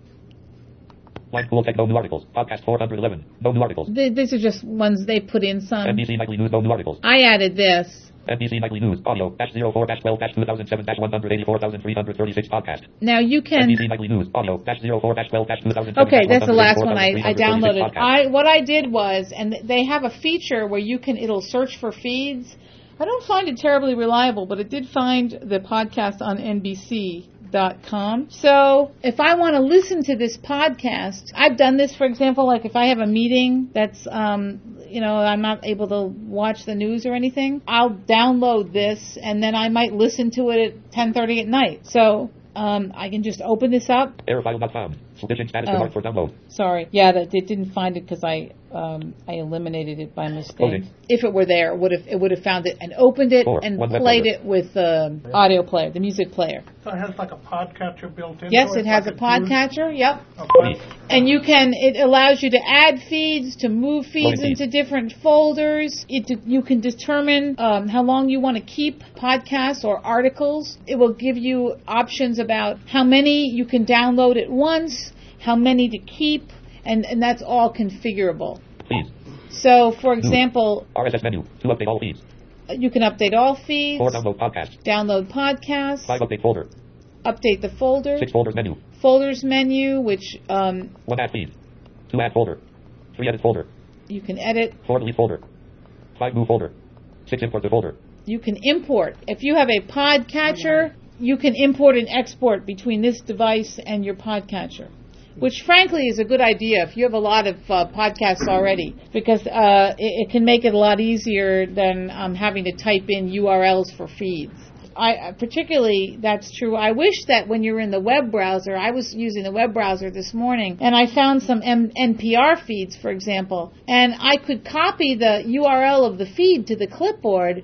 Line Cool Tech. No new articles. Podcast four hundred eleven. No new articles. Th- These are just ones they put in some. N B C Nightly News. No new articles. I added this. N B C Nightly News. Audio. Dash zero four dash twelve dash two thousand seven dash one hundred eighty four thousand three hundred thirty six podcast. Now you can. N B C Nightly News. Audio. Dash zero four dash twelve dash two thousand seven. Okay, that's the last one I, I downloaded. I what I did was, and they have a feature where you can it'll search for feeds. I don't find it terribly reliable, but it did find the podcast on N B C dot com. So if I want to listen to this podcast, I've done this, for example, like if I have a meeting that's, um, you know, I'm not able to watch the news or anything, I'll download this and then I might listen to it at ten thirty at night. So um, I can just open this up. Error file not found. Sufficient status Oh. marked for download. Sorry. Yeah, that it didn't find it because I um, I eliminated it by mistake. Loading. If it were there, it would have it would have found it and opened it Four. and One web played browser. it with the audio player, the music player. So it has like a podcatcher built in. Yes, it has a podcatcher. Yep. Okay. And you can, it allows you to add feeds, to move feeds Loading. into different folders. It, you can determine um, how long you want to keep podcasts or articles. It will give you options about how many you can download at once, how many to keep, and, and that's all configurable. Feeds. So, for example, R S S menu. To update all feeds. you can update all feeds, Four download podcast. download podcasts, Five update folder. update the folder, Six folders menu. folders menu, which um, One add feed. Two add folder. Three edit folder. you can edit. Four delete folder. Five move folder. Six import the folder. You can import. If you have a podcatcher, you can import and export between this device and your podcatcher, which frankly is a good idea if you have a lot of uh, podcasts already, because uh, it, it can make it a lot easier than um, having to type in U R Ls for feeds. I particularly, that's true. I wish that when you're in the web browser, I was using the web browser this morning, and I found some M- N P R feeds, for example, and I could copy the U R L of the feed to the clipboard,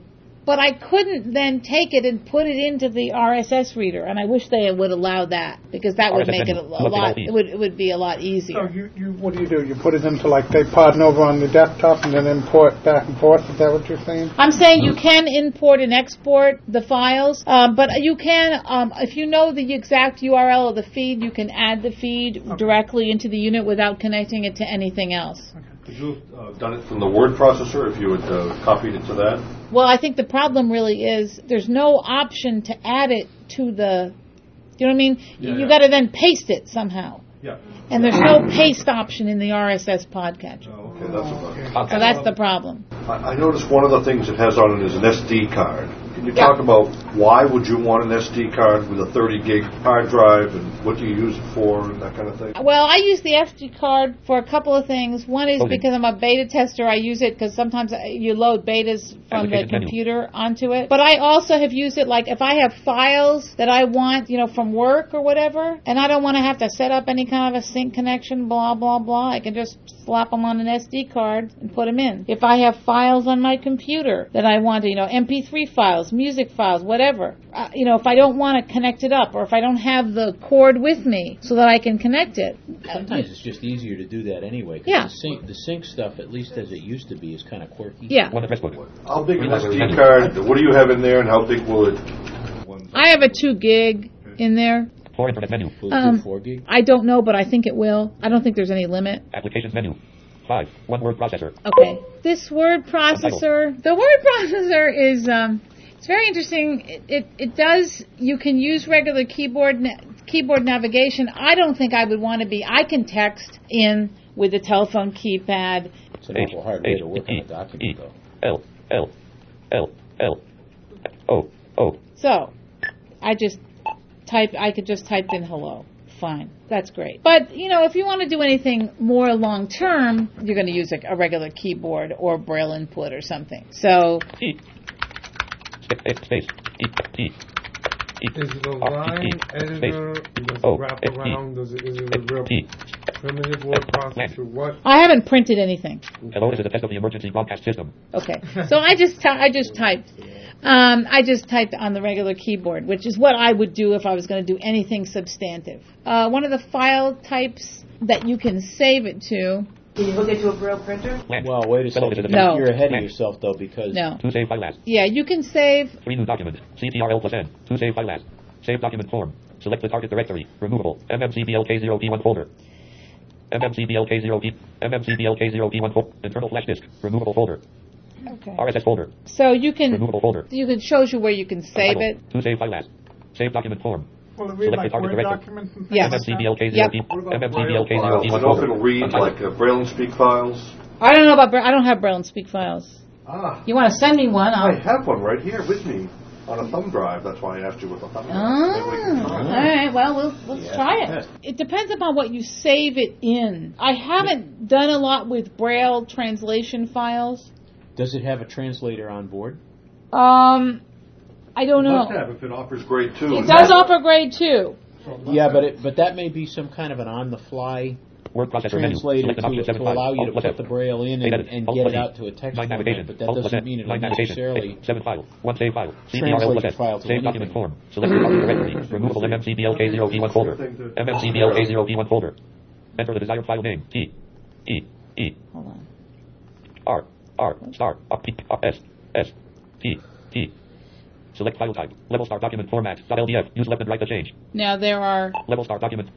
but I couldn't then take it and put it into the R S S reader, and I wish they would allow that, because that would make it a, a lot, it would, it would be a lot easier. So you, you, what do you do? You put it into like they pod over on the desktop and then import back and forth? Is that what you're saying? I'm saying you can import and export the files, um, but you can, um, if you know the exact U R L of the feed, you can add the feed okay. directly into the unit without connecting it to anything else. Okay. Could you have uh, done it from the word processor if you had uh, copied it to that? Well, I think the problem really is there's no option to add it to the, you know what I mean? Yeah, you yeah. got to then paste it somehow. Yeah. And there's no paste option in the R S S podcatcher. Oh, okay, that's about it. So that's the problem. I, I noticed one of the things it has on it is an S D card. Can you Yeah. talk about why would you want an S D card with a thirty gig hard drive, and what do you use it for, and that kind of thing? Well, I use the S D card for a couple of things. One is Okay. because I'm a beta tester. I use it because sometimes you load betas from the Application menu. computer onto it. But I also have used it like if I have files that I want, you know, from work or whatever, and I don't want to have to set up any kind of a sync connection, blah, blah, blah. I can just slap them on an S D card and put them in. If I have files on my computer that I want to, you know, M P three files, music files, whatever, uh, you know, if I don't want to connect it up or if I don't have the cord with me so that I can connect it. Sometimes it's just easier to do that anyway. 'Cause Yeah. The sync, the sync stuff, at least as it used to be, is kind of quirky. Yeah. One address book. How big an S D card? What do you have in there, and how big will it? I have a two gig in there. Four internet menu. Will it Um, do four gig? I don't know, but I think it will. I don't think there's any limit. Applications menu. Five. One word processor. Okay. This word processor, the word processor is, um, it's very interesting. It, it, it does, you can use regular keyboard na- keyboard navigation. I don't think I would want to be, I can text in with the telephone keypad. It's an awful hard way to work on a document, though. L, L, L, L, O, O. So, I just type, I could just type in hello. Fine. That's great. But, you know, if you want to do anything more long term, you're going to use a, a regular keyboard or braille input or something. So, E. Space, space, E, E. Is the E, line E, editor, space. does O, it wrap F, E. around, does it, is it a real E. primitive word processor? What? I haven't printed anything. Hello, this is a test of the emergency broadcast system. Okay. So I just ty- I just typed. Um, I just typed on the regular keyboard, which is what I would do if I was going to do anything substantive. Uh, one of the file types that you can save it to. Can you hook it to a Braille printer? Well, wait a second. No. You're ahead of yourself, though, because... No. To save file as. Yeah, you can save. Three new documents. C T R L plus N. To save file as. Save document form. Select the target directory. Removable. M M C B L K zero P one folder. M M C B L K zero P. M M C B L K zero P one folder. Internal flash disk. Removable folder. Okay. R S S folder. So you can. Removable folder. You can shows you where you can save Title. it. To save file as. Save document form. Will it read Select like the target Word directory. documents and things Yes. M M C B L K Yep. zero P. M M C B L K zero P I one don't know if folder. it'll read like uh, Braille and Speak files. I don't know about. Bra- I don't have Braille and Speak files. Ah. You want to send me one? I'll... I have one right here with me on a thumb drive. That's why I asked you with a thumb drive. Oh, Maybe we can try all it. right. Well, we'll let's Yeah. try it. It depends upon what you save it in. I haven't done a lot with Braille translation files. Does it have a translator on board? Um, I don't It know. must have if it offers grade two. It does offer grade two. Yeah, but it, but that may be some kind of an on-the-fly Word processor menu. translator Select an option to, to seven five. allow you Alt to plus put F. the Braille in Eight and, edit. and Alt get plus it E. out to a text Line format, navigation. but that Alt plus doesn't N. mean it'll Line navigation. necessarily Eight. Seven file. One save file. C T R L translate plus the S. file to Save document anything. form. Select the target directory. Removable M M C B L K zero P one folder. M M C B L K zero P one folder. Enter the desired file name. T. E. E. Hold on. R. R. Star. Up. P. Up. S. S. T. T. Select file type. Level star document format. L D F. Use left and right to change. Now there are. Level star document.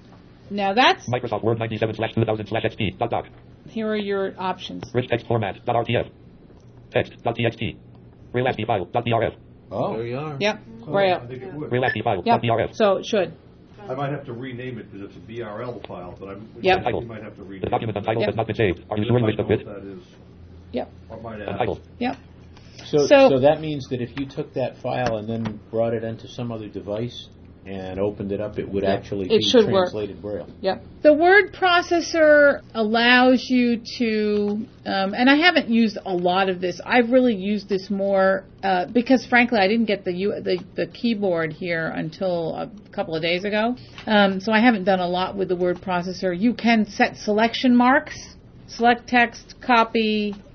Now that's. Microsoft Word ninety-seven slash two thousand slash X P. Dot doc. Here are your options. Rich text format. Dot R T F. Text. Dot T X T. Real ASCII file. Dot D R F. Oh, there you are. Yep. Oh, Braille. I think it would. Real ASCII file. Yep. Dot D R F. So it should. I might have to rename it because it's a B R L file, but I'm. Yep. I might have to rename The document it. untitled Yep. has not been saved. Are you sure you wish to quit? That is. Yep. I might ask. Untitled. Yep. So, So- so that means that if you took that file and then brought it into some other device and opened it up, it would actually It be should work. translated Braille. Yep. The word processor allows you to, um, and I haven't used a lot of this. I've really used this more uh, because, frankly, I didn't get the, U- the the keyboard here until a couple of days ago. Um, so I haven't done a lot with the word processor. You can set selection marks, select text, copy,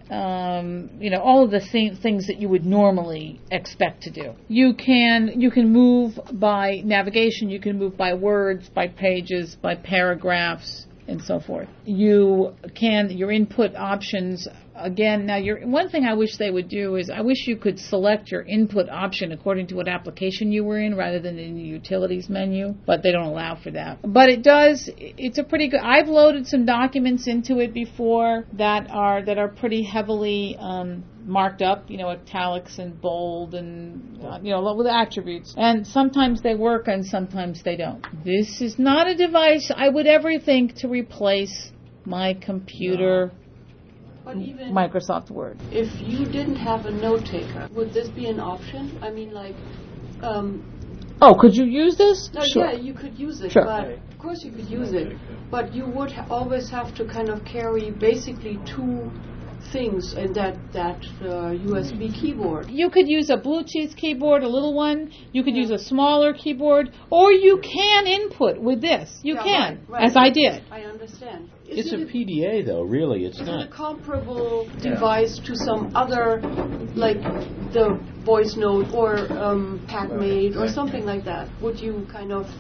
um, you know, all of the th- things that you would normally expect to do. You can you can move by navigation, you can move by words, by pages, by paragraphs, and so forth. You can, your input options, again, now your, one thing I wish they would do is I wish you could select your input option according to what application you were in rather than in the utilities menu, but they don't allow for that. But it does, it's a pretty good, I've loaded some documents into it before that are, that are pretty heavily um, marked up, you know, italics and bold and, uh, you know, with attributes. And sometimes they work and sometimes they don't. This is not a device I would ever think to replace my computer, no. But even Microsoft Word. If you didn't have a note taker, would this be an option? I mean, like... Um, oh, could you use this? No, sure. Yeah, you could use it, sure. but of course you could use it. But you would ha- always have to kind of carry basically two things in that that uh, U S B keyboard. You could use a Bluetooth keyboard, a little one. You could yeah. use a smaller keyboard, or you can input with this. You yeah, can, right, right. as I did. I understand. Is it's it a P D A, though, really. It's is not. Is it a comparable yeah. device to some other, like the Voice Note or um, PackMate or something like that? Would you kind of...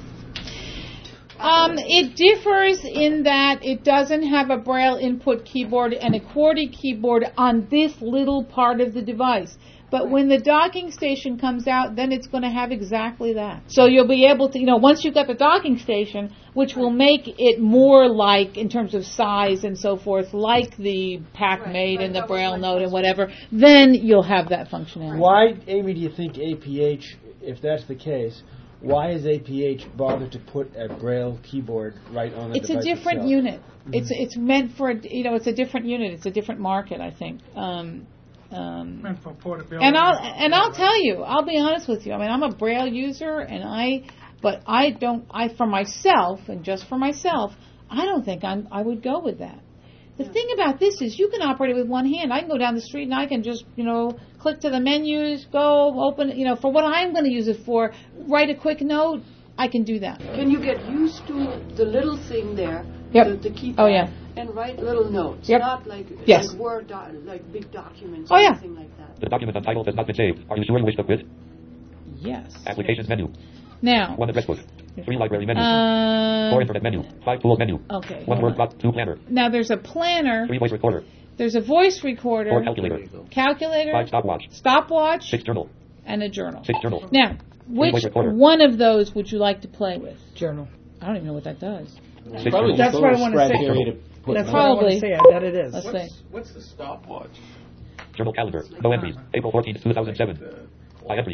Um, it differs in that it doesn't have a Braille input keyboard and a QWERTY keyboard on this little part of the device. But when the docking station comes out, then it's going to have exactly that. So you'll be able to, you know, once you've got the docking station, which will make it more like, in terms of size and so forth, like the PackMate right, right, and the Braille Note and whatever, then you'll have that functionality. Why, Amy, do you think A P H, if that's the case, why has A P H bothered to put a Braille keyboard right on the it's device a different itself? unit. Mm-hmm. It's it's meant for, you know, it's a different unit. It's a different market, I think. Um, um, meant for portability. And I'll and I'll tell you, I'll be honest with you. I mean, I'm a Braille user, and I, but I don't. I for myself and just for myself, I don't think I'm. I would go with that. The yeah. thing about this is you can operate it with one hand. I can go down the street and I can just, you know, click to the menus, go open, you know, for what I'm going to use it for, write a quick note, I can do that. Can you get used to the little thing there, yep. the, the keypad, oh, yeah. and write little notes, yep. not like, yes. like Word, doc, like big documents oh, or yeah. anything like that. The document untitled has not been saved. Are you sure you wish to quit? Yes. Applications menu. Now. One address book. Three library menus. Uh, Four internet menu. Five tools menu. Okay. One word plot. Two planner. Now there's a planner. Three voice recorder. There's a voice recorder. Four calculator. Calculator. Five stopwatch. Stopwatch. Six journal. And a journal. Six journal. Now, which one of those would you like to play with? Journal. I don't even know what that does. Six probably That's what I want to say. That's what I want to say. I bet it is. Let's what's, see. What's the stopwatch? Journal calendar. No entries. April fourteenth, two thousand seven. By entry.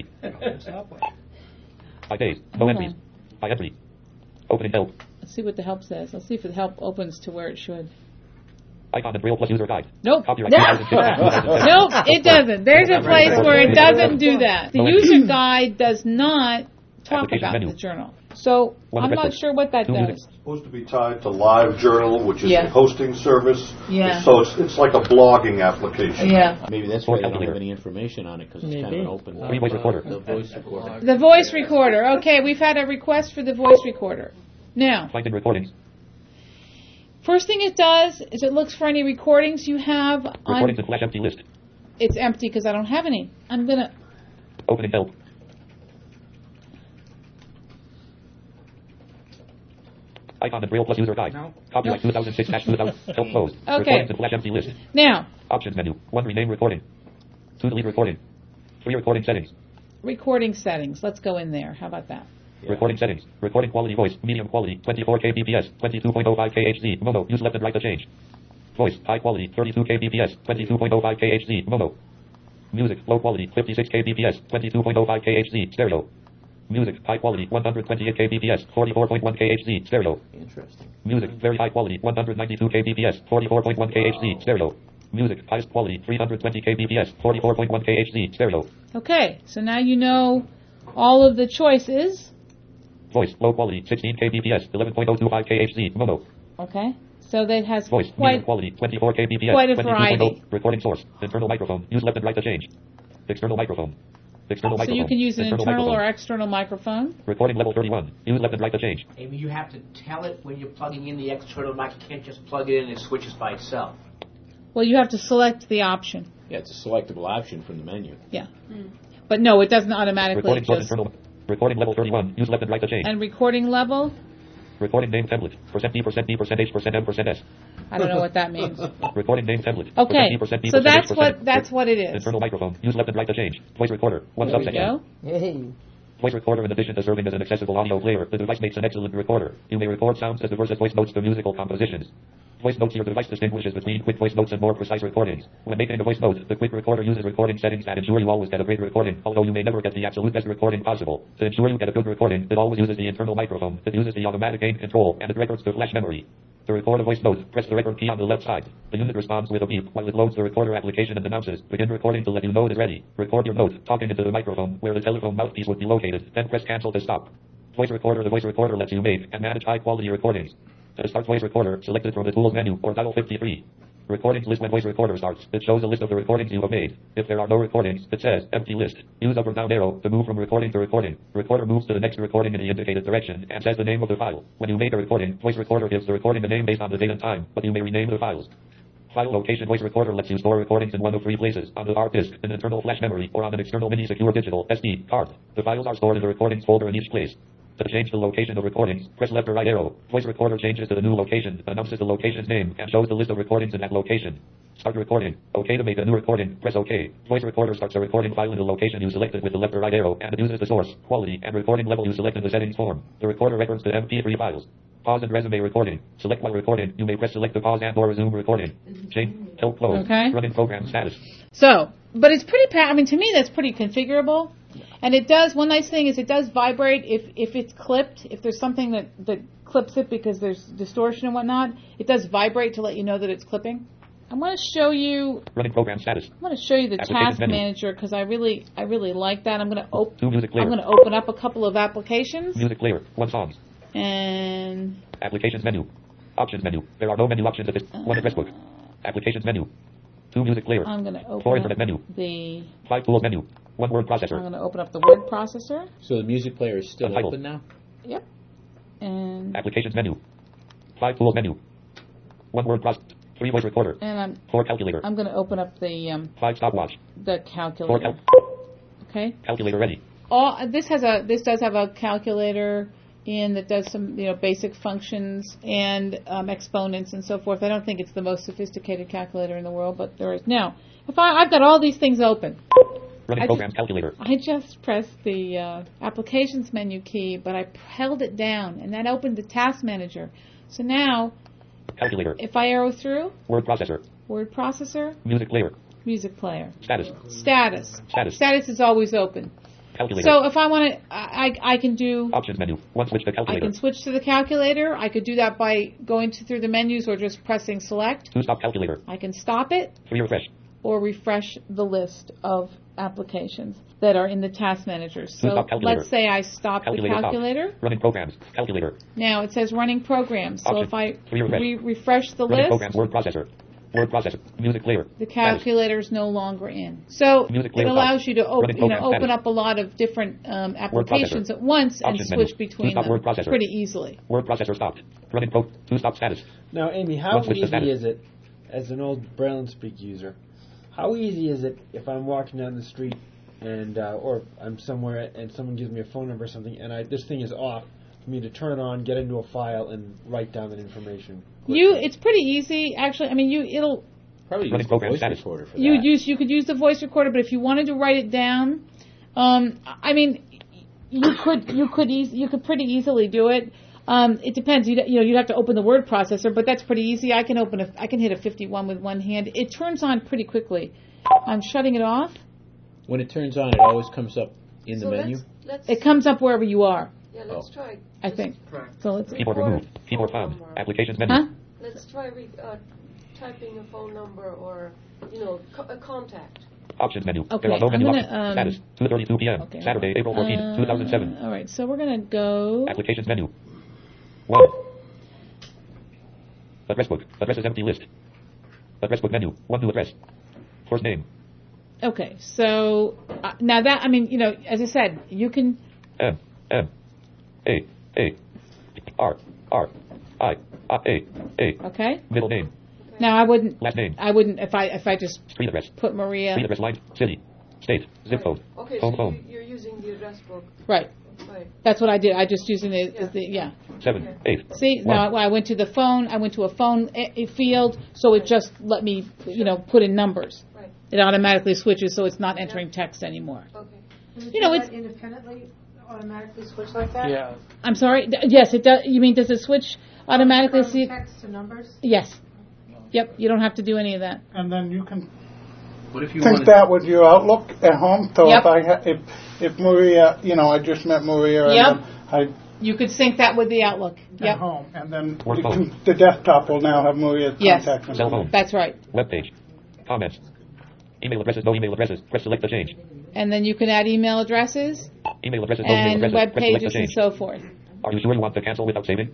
By days. No entries. By entry. Opening help. Let's see what the help says. Let's see if the help opens to where it should. Icon and Braille Plus user guide. Nope. Copyright No. Nope, it doesn't. There's a place where it doesn't do that. The user guide does not talk about menu. the journal. So One I'm not sure what that does. It's supposed to be tied to LiveJournal, which is yeah. a hosting service. Yeah. So it's it's like a blogging application. Yeah. Maybe that's why they don't have any information on it, because it's kind of an open. Three voice recorder. The voice recorder. The voice recorder. Okay, we've had a request for the voice recorder. Now. Find in recordings. First thing it does is it looks for any recordings you have. Recordings in flash empty list. It's empty because I don't have any. I'm gonna. Opening help. Icon and Braille Plus user guide. No. Copyright no. two thousand six two thousand. Help closed. Okay. Recordings in flash empty list. Now. Options menu. One rename recording. Two delete recording. Three recording settings. Recording settings. Let's go in there. How about that? Yeah. Recording settings. Recording quality voice. Medium quality. twenty-four K B P S. twenty-two point oh five K H Z. Mono. Use left and right to change. Voice. High quality. thirty-two K B P S. twenty-two point oh five K H Z. Mono. Music. Low quality. fifty-six K B P S. twenty-two point oh five K H Z. Stereo. Music. High quality. one hundred twenty-eight K B P S. forty-four point one K H Z. Stereo. Interesting. Music. Very high quality. one hundred ninety-two K B P S. forty-four point one K H Z. Stereo. Music. Highest quality. three hundred twenty K B P S. forty-four point one K H Z. Stereo. Okay. So now you know all of the choices. Voice. Low quality. sixteen K B P S. eleven point oh two five K H Z. Mono. Okay. So that has Voice. quite Medium quality. twenty-four K B P S. quite a variety. Recording source. Internal microphone. Use left and right to change. External microphone. External so microphone. you can use an external, internal microphone. or external microphone. Recording level thirty-one. Use left and right to change. Amy, you have to tell it when you're plugging in the external mic. You can't just plug it in and it switches by itself. Well, you have to select the option. Yeah, it's a selectable option from the menu. Yeah. Mm. But no, it doesn't automatically Recording just... internal. Recording level thirty-one. Use left and right to change. And recording level? Recording name template. Percent D, percent B, percent H, percent M, percent S. I don't know what that means. Recording name template. Okay, percent D, percent B, so percent that's H, what percent that's what it is. Internal microphone. Use left and right to change. Voice recorder. One There we subsection. go. Hey. Voice recorder, in addition to serving as an accessible audio player, the device makes an excellent recorder. You may record sounds as diverse as voice notes to musical compositions. Voice notes, your device distinguishes between quick voice notes and more precise recordings. When making a voice note, the quick recorder uses recording settings that ensure you always get a great recording, although you may never get the absolute best recording possible. To ensure you get a good recording, it always uses the internal microphone, it uses the automatic gain control, and it records to flash memory. To record a voice note, press the record key on the left side. The unit responds with a beep while it loads the recorder application and announces, begin recording to let you know it is ready. Record your note, talking into the microphone, where the telephone mouthpiece would be located, then press cancel to stop. Voice recorder, the voice recorder lets you make and manage high-quality recordings. To start voice recorder, select it from the tools menu, or dial fifty-three. Recordings list when voice recorder starts. It shows a list of the recordings you have made. If there are no recordings, it says empty list. Use up or down arrow to move from recording to recording. Recorder moves to the next recording in the indicated direction and says the name of the file. When you make a recording, voice recorder gives the recording a name based on the date and time, but you may rename the files. File location, voice recorder lets you store recordings in one of three places: on the hard disk, an internal flash memory, or on an external mini secure digital S D card. The files are stored in the recordings folder in each place. To change the location of recordings, press left or right arrow. Voice recorder changes to the new location, announces the location's name, and shows the list of recordings in that location. Start recording. OK to make a new recording. Press OK. Voice recorder starts a recording file in the location you selected with the left or right arrow, and it uses the source, quality, and recording level you select in the settings form. The recorder records the M P three files. Pause and resume recording. Select while recording. You may press select to pause and or resume recording. Change. Help close. Okay. Running program status. So, but it's pretty, pa- I mean, to me, that's pretty configurable. And it does, one nice thing is it does vibrate if, if it's clipped, if there's something that, that clips it because there's distortion and whatnot, it does vibrate to let you know that it's clipping. I'm going to show you, Running program status. I'm going to show you the Applications task menu. manager because I really, I really like that. I'm going to open, Two music player. I'm going to open up a couple of applications. Music player. One songs. And Applications menu. Options menu. There are no menu options at this. Uh, One address book. Applications menu. Two music player. I'm going to open Four up internet menu. the, Five tools menu. One word processor. I'm going to open up the word processor. So the music player is still Untitled. open now? Yep. And Applications menu. Five tools menu. One word processor. Three voice recorder. And I'm Four calculator. I'm going to open up the um, Five stopwatch. the Four calculator. cal- Okay. calculator ready. All this has a this does have a calculator in that does some you know basic functions and um, exponents and so forth. I don't think it's the most sophisticated calculator in the world, but there is. Now, if I I've got all these things open. Running I programs just, calculator. I just pressed the uh, applications menu key, but I held it down, and that opened the task manager. So now, Calculator. if I arrow through, Word processor. word processor, Music player. music player, Status. status, Status. status is always open. Calculator. So if I want to, I, I can do. Options menu. One switch to I calculator. can switch to the calculator. I could do that by going to, through the menus or just pressing select. Two stop calculator. I can stop it. Three refresh. Or refresh the list of applications that are in the task manager. So stop calculator. let's say I stop Calculator the stop. calculator. Running programs. Calculator. Now it says running programs. So Option. if I Three refresh. re- refresh the Running list, programs. Word processor. Word processor. Music player. the calculator is no longer in. So Music it player allows stop. you to op- Running you know, program open status. up a lot of different um, Word applications processor. at once and Options menu. switch between Two stop them word processor. pretty easily. Word processor stopped. Running pro. Two stop status. Now, Amy, how One switch to easy status. is it, as an old Braille and Speak user, how easy is it if I'm walking down the street and uh, or I'm somewhere and someone gives me a phone number or something and I this thing is off, for me to turn it on, get into a file, and write down that information? quickly? You, it's pretty easy actually. I mean, you it'll. Probably Running use the program voice status. recorder for You that. use you could use the voice recorder, but if you wanted to write it down, um, I mean, you could you could eas- you could pretty easily do it. Um, it depends. You you know you'd have to open the word processor, but that's pretty easy. I can open a I can hit a fifty-one with one hand. It turns on pretty quickly. I'm shutting it off. When it turns on, it always comes up in So the menu. let's, let's It comes up wherever you are. yeah, let's Oh. try. I just think. So let's. Keyboard removed. Keyboard found. Applications menu. Huh? Let's try re- uh, typing a phone number or you know co- a contact. Options menu. Okay, There are no I'm menu gonna, options. um, Status. two thirty-two p.m. Okay. Saturday, April fourteenth, Uh, two thousand seven. All right, so we're gonna go. Applications menu. One. Address book. Address is empty list. Address book menu. One new address. First name. Okay, so uh, now that I mean, you know, as I said, you can. M. M. A. A. R. R. I. A. A. Okay. Middle name. Now I wouldn't. Last name. I wouldn't if I if I just Street address. put Maria. Street address line. City. State. Zip code. Okay, Home so phone. you, you're using the address book. Right. Right. That's what I did. I just using the yeah. The, yeah. Seven. Eight. See, one. now I went to the phone. I went to a phone a, a field, so it just let me, you know, put in numbers. Right. It automatically switches, so it's not entering text anymore. Okay. Does it You know, do it's that independently automatically switch like that? Yeah. I'm sorry. D- yes, it does. You mean does it switch automatically? From See, text to numbers? yes. Yep. You don't have to do any of that. And then you can What if you think wanted, that with your Outlook at home. So Yep. if I ha- if if Maria, you know, I just met Maria, Yep. and then I You could sync that with the Outlook. at Yep. home, and then Or you phone. can, the desktop will now have Maria's Yes. contact Cell information. phone. That's right. Web page. Comments. Email addresses. No email addresses. Press select to change. And then you can add email addresses Email addresses. No email and addresses. web Press select to pages and change. so forth. Are you sure you want to cancel without saving?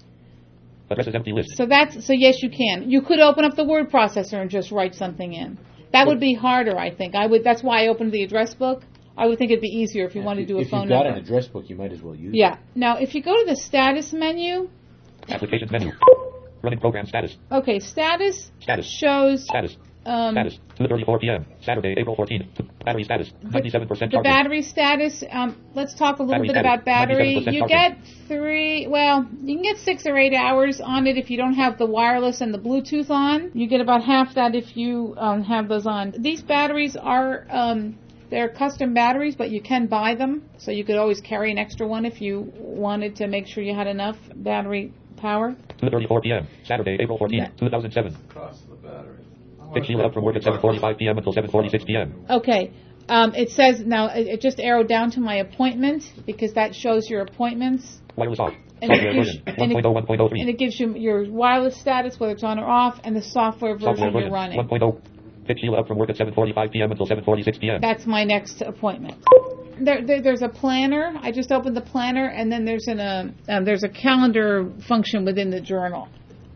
Addresses empty list. So that's so yes, you can. You could open up the word processor and just write something in. That would be harder, I think. I would. That's why I opened the address book. I would think it'd be easier if you wanted to do a if phone you've got number. an address book, you might as well use it. Yeah. Now, if you go to the status menu, Applications menu. Running program status. okay, status Status. shows Status. um, Status. two thirty-four p.m. Saturday, April fourteenth. Battery status. ninety-seven percent the charging. battery status. Um, let's talk a little Battery bit status, about battery. ninety-seven percent You charging. get three. Well, you can get six or eight hours on it if you don't have the wireless and the Bluetooth on. You get about half that if you um, have those on. These batteries are. Um, They're custom batteries, but you can buy them, so you could always carry an extra one if you wanted to make sure you had enough battery power. two thirty-four p.m. Saturday, April fourteenth, two thousand seven. Cost of the battery. Pick Sheila up from work at seven forty-five p.m. until seven forty-six p.m. Okay, um, it says now it, it just arrowed down to my appointment because that shows your appointments. Wireless off. And it Software gives- version and it- one point oh, one point oh three. And it gives you your wireless status, whether it's on or off, and the software version Software you're version running. one point oh. Pick Sheila up from work at seven forty-five p.m. until seven forty-six p.m. That's my next appointment. There, there, there's a planner. I just opened the planner, and then there's an uh, um, there's a calendar function within the journal.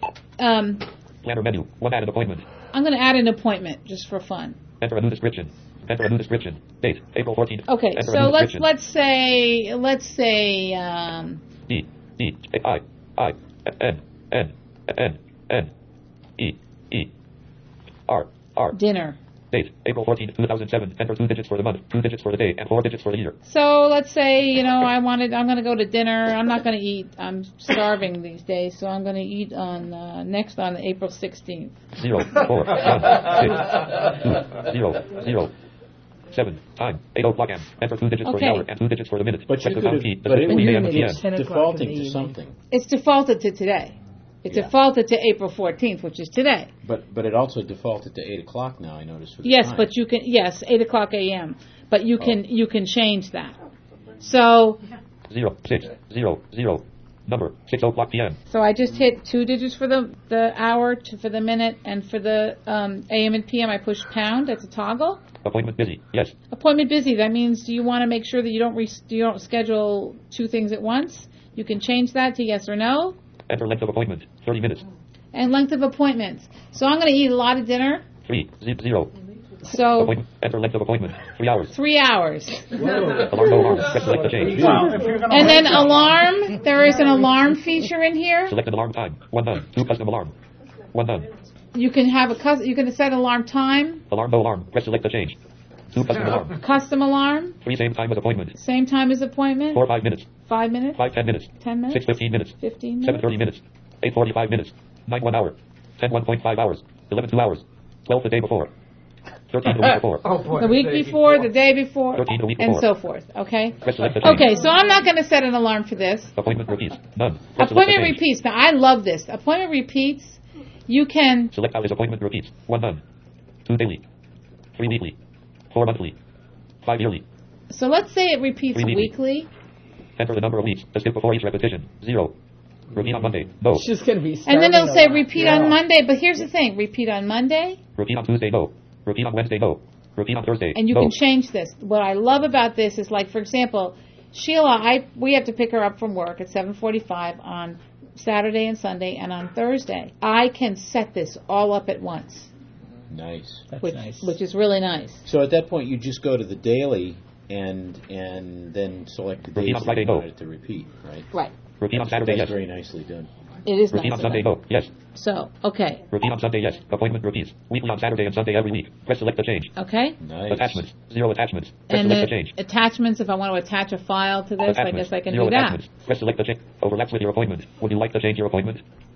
Um, Planner menu. One added appointment. I'm going to add an appointment just for fun. Enter a new description. Enter a new description. Date, April fourteenth. Okay, Enter a so new let's description. let's say let's say um, E, E, I, I, N, N, N, N, E, E, R, R. dinner. Date, April fourteenth, two thousand seven. Enter two digits for the month, two digits for the day, and four digits for the year. So let's say you know I wanted I'm going to go to dinner. I'm not going to eat. I'm starving these days, so I'm going to eat on uh, next on April sixteenth. Zero, four, one, six, two, zero, zero, seven. Time, eight o'clock a m. Enter two digits for Okay. the hour and two digits for the minute. But Check you the could time have, key. but it, three a m it, to p m. it's defaulting to something. It's defaulted to today. It's Yeah. defaulted to April fourteenth, which is today. But but it also defaulted to eight o'clock now. I noticed. For the Yes, time. but you can yes eight o'clock a m. But you can you can change that. So Zero, six, zero, zero. Number, six o'clock p m. so I just hit two digits for the the hour, two for the minute, and for the um, a m and p m I push pound. That's a toggle. Appointment busy. Yes. Appointment busy. That means do you want to make sure that you don't re- you don't schedule two things at once? You can change that to yes or no. Enter length of appointment, thirty minutes. And length of appointments. So I'm going to eat a lot of dinner. Three, zip, zero. So Appointment. Enter length of appointment, three hours. three hours. Alarm, no alarm. Press select to change. And then alarm. There is an alarm feature in here. Select an alarm time. One done. Two custom alarm. One done. You can have a cus- you can set alarm time. Alarm, no alarm. Press select to change. Two custom alarm. Custom alarm. Three same time as appointment. Same time as appointment. Four five minutes. Five minutes. Five ten minutes. Ten minutes. Six fifteen minutes. Fifteen Seven minutes. thirty minutes. Eight forty five minutes. Nine one hour. Ten one point five hours. Eleven two hours. Twelve the day before. Thirteen the week before. Oh boy, the week before, the day before, Thirteen the week and before. so forth. Okay. Press select to change. Okay, so I'm not going to set an alarm for this. Appointment repeats. None. Press select to Appointment change. repeats. Now I love this. Appointment repeats. You can Select how is appointment repeats. One done. Two daily. Three weekly. Four monthly. Five yearly. so let's say it repeats Three weekly. Enter the number of weeks. To skip before each repetition. Zero. Repeat on Monday. No. It's just going to be. And then it'll starving say a lot. repeat Yeah. on Monday. But here's the thing: repeat on Monday, Repeat on Tuesday. No. Repeat on Wednesday. No. Repeat on Thursday. and you no. can change this. What I love about this is, like, for example, Sheila, I we have to pick her up from work at seven forty-five on Saturday and Sunday, and on Thursday. I can set this all up at once, Nice. That's which nice. which is really nice. So at that point, you just go to the daily and and then select the Repeat days on Friday, that you no. wanted to repeat, right? Right. Repeat on Saturday. That's Yes. very nicely done. It is Repeat nice on of Sunday, them. no. Yes. So, okay. Repeat on Sunday, yes. Appointment repeats. Weekly on Saturday and Sunday every week. Press select to change. Okay. Nice. Attachments. Zero attachments. Press And select the to change. attachments, if I want to attach a file to this, I Attachments. guess I can Zero do that. attachments. Press select to change. Overlaps with your appointment. Would you like to change your appointment?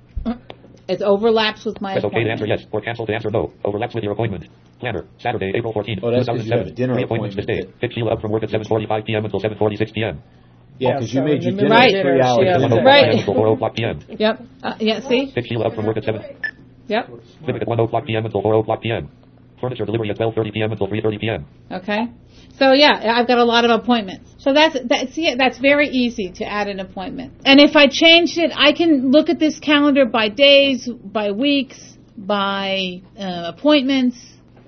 It overlaps with my Press OK to appointment. answer yes, or cancel to answer no. Overlaps with your appointment. Planner, Saturday, April fourteenth, Oh, that's 'cause you have a 2007. dinner Three appointments this day. appointment Pick Sheila up from work at seven forty-five p.m. until seven forty-six p.m. Yeah, because you so made in your the dinner middle of three dinner, hours. she has later. to- Right. Until four o'clock p.m. Yep. Uh, yeah, see? Pick Sheila up from work at seven. Yep. Clinic at one o'clock p.m. until four o'clock p.m. Furniture delivery at twelve thirty p.m. until three thirty p.m. Okay. So yeah, I've got a lot of appointments. So that's that's yeah, that's very easy to add an appointment. And if I changed it, I can look at this calendar by days, by weeks, by uh, appointments.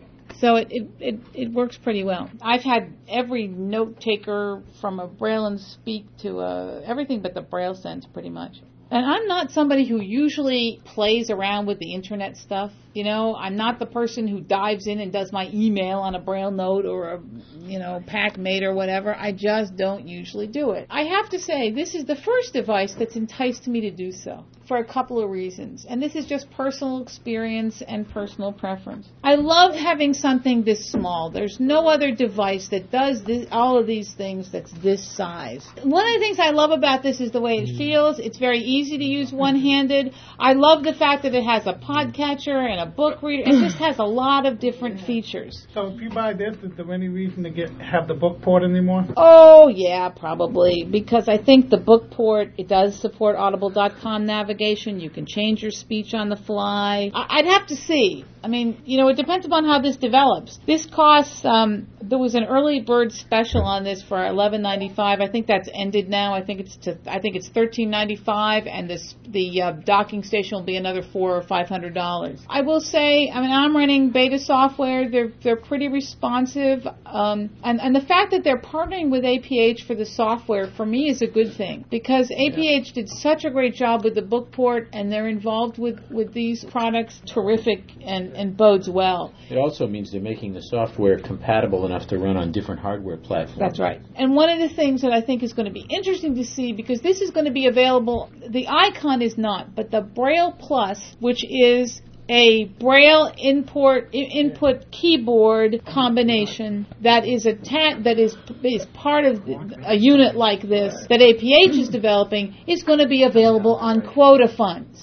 So it, it, it, it works pretty well. I've had every note taker from a Braille and Speak to a, everything but the Braille Sense pretty much. And I'm not somebody who usually plays around with the internet stuff. You know, I'm not the person who dives in and does my email on a Braille note or a, you know, PackMate or whatever. I just don't usually do it. I have to say, this is the first device that's enticed me to do so for a couple of reasons. And this is just personal experience and personal preference. I love having something this small. There's no other device that does this, all of these things that's this size. One of the things I love about this is the way it feels. It's very easy to use one-handed. I love the fact that it has a podcatcher and a book reader. It just has a lot of different features. So if you buy this, is there any reason to get have the book port anymore? Oh, yeah, probably. Because I think the book port, it does support audible dot com navigation. You can change your speech on the fly. I- I'd have to see. I mean, you know, it depends upon how this develops. This costs, um, there was an early bird special on this for eleven ninety-five. I think that's ended now. I think it's to, I think it's thirteen ninety-five, and this the uh, docking station will be another four or five hundred dollars. I will say, I mean, I'm running beta software. They're they're pretty responsive, um, and and the fact that they're partnering with A P H for the software for me is a good thing, because A P H did such a great job with the book port, and they're involved with with these products. Terrific, and and bodes well. It also means they're making the software compatible enough to run on different hardware platforms. That's right. And one of the things that I think is going to be interesting to see, because this is going to be available, the Icon is not, but the Braille Plus, which is a Braille import, input keyboard combination that is atta- that is is part of a unit like this that A P H is developing, is going to be available on quota funds.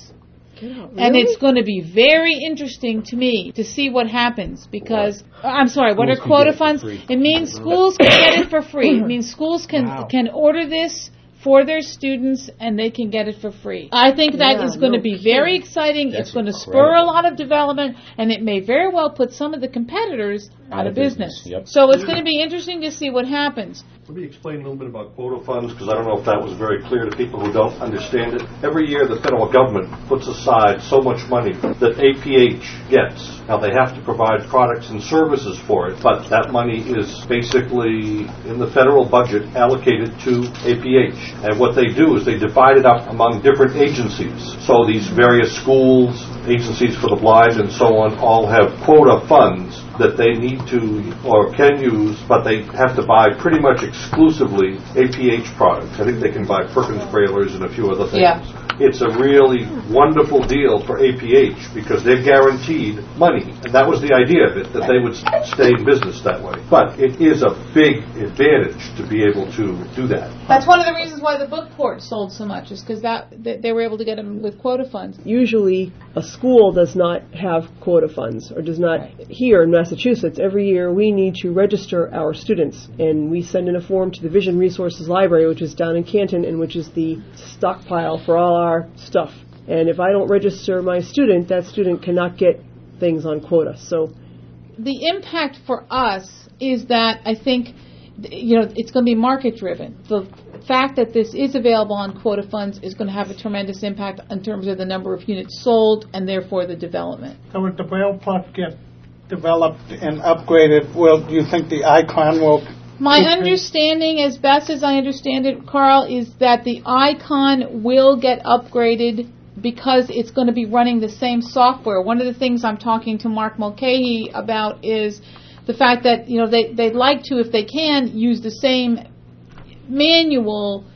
And it's going to be very interesting to me to see what happens, because I'm sorry, what are Schools can quota get it for funds? free. It means schools can get it for free. It means schools can Wow. can order this for their students, and they can get it for free. I think that Yeah, is going no to be kidding. very exciting. That's it's going to spur incredible. a lot of development, and it may very well put some of the competitors out, of business. Yep. So it's going to be interesting to see what happens. Let me explain a little bit about quota funds, because I don't know if that was very clear to people who don't understand it. Every year, the federal government puts aside so much money that A P H gets. Now, they have to provide products and services for it, but that money is basically in the federal budget allocated to A P H. And what they do is they divide it up among different agencies. So these various schools, agencies for the blind, and so on, all have quota funds that they need to or can use, but they have to buy pretty much exclusively A P H products. I think they can buy Perkins Braillers and a few other things. Yeah. It's a really wonderful deal for A P H because they're guaranteed money. And that was the idea of it, that they would s- stay in business that way. But it is a big advantage to be able to do that. That's one of the reasons why the book port sold so much, is because that that they were able to get them with quota funds. Usually, a school does not have quota funds, or does not. Here in Massachusetts, every year we need to register our students, and we send in a form to the Vision Resources Library, which is down in Canton, and which is the stockpile for all our stuff. And if I don't register my student, that student cannot get things on quota. So The impact for us is that I think, you know, it's going to be market driven. The fact that this is available on quota funds is going to have a tremendous impact in terms of the number of units sold and therefore the development. So if the Braille Plus get developed and upgraded, will do you think the Icon will? My keep- understanding, as best as I understand it, Carl, is that the Icon will get upgraded because it's going to be running the same software. One of the things I'm talking to Mark Mulcahy about is the fact that, you know, they, they'd like to, if they can, use the same manual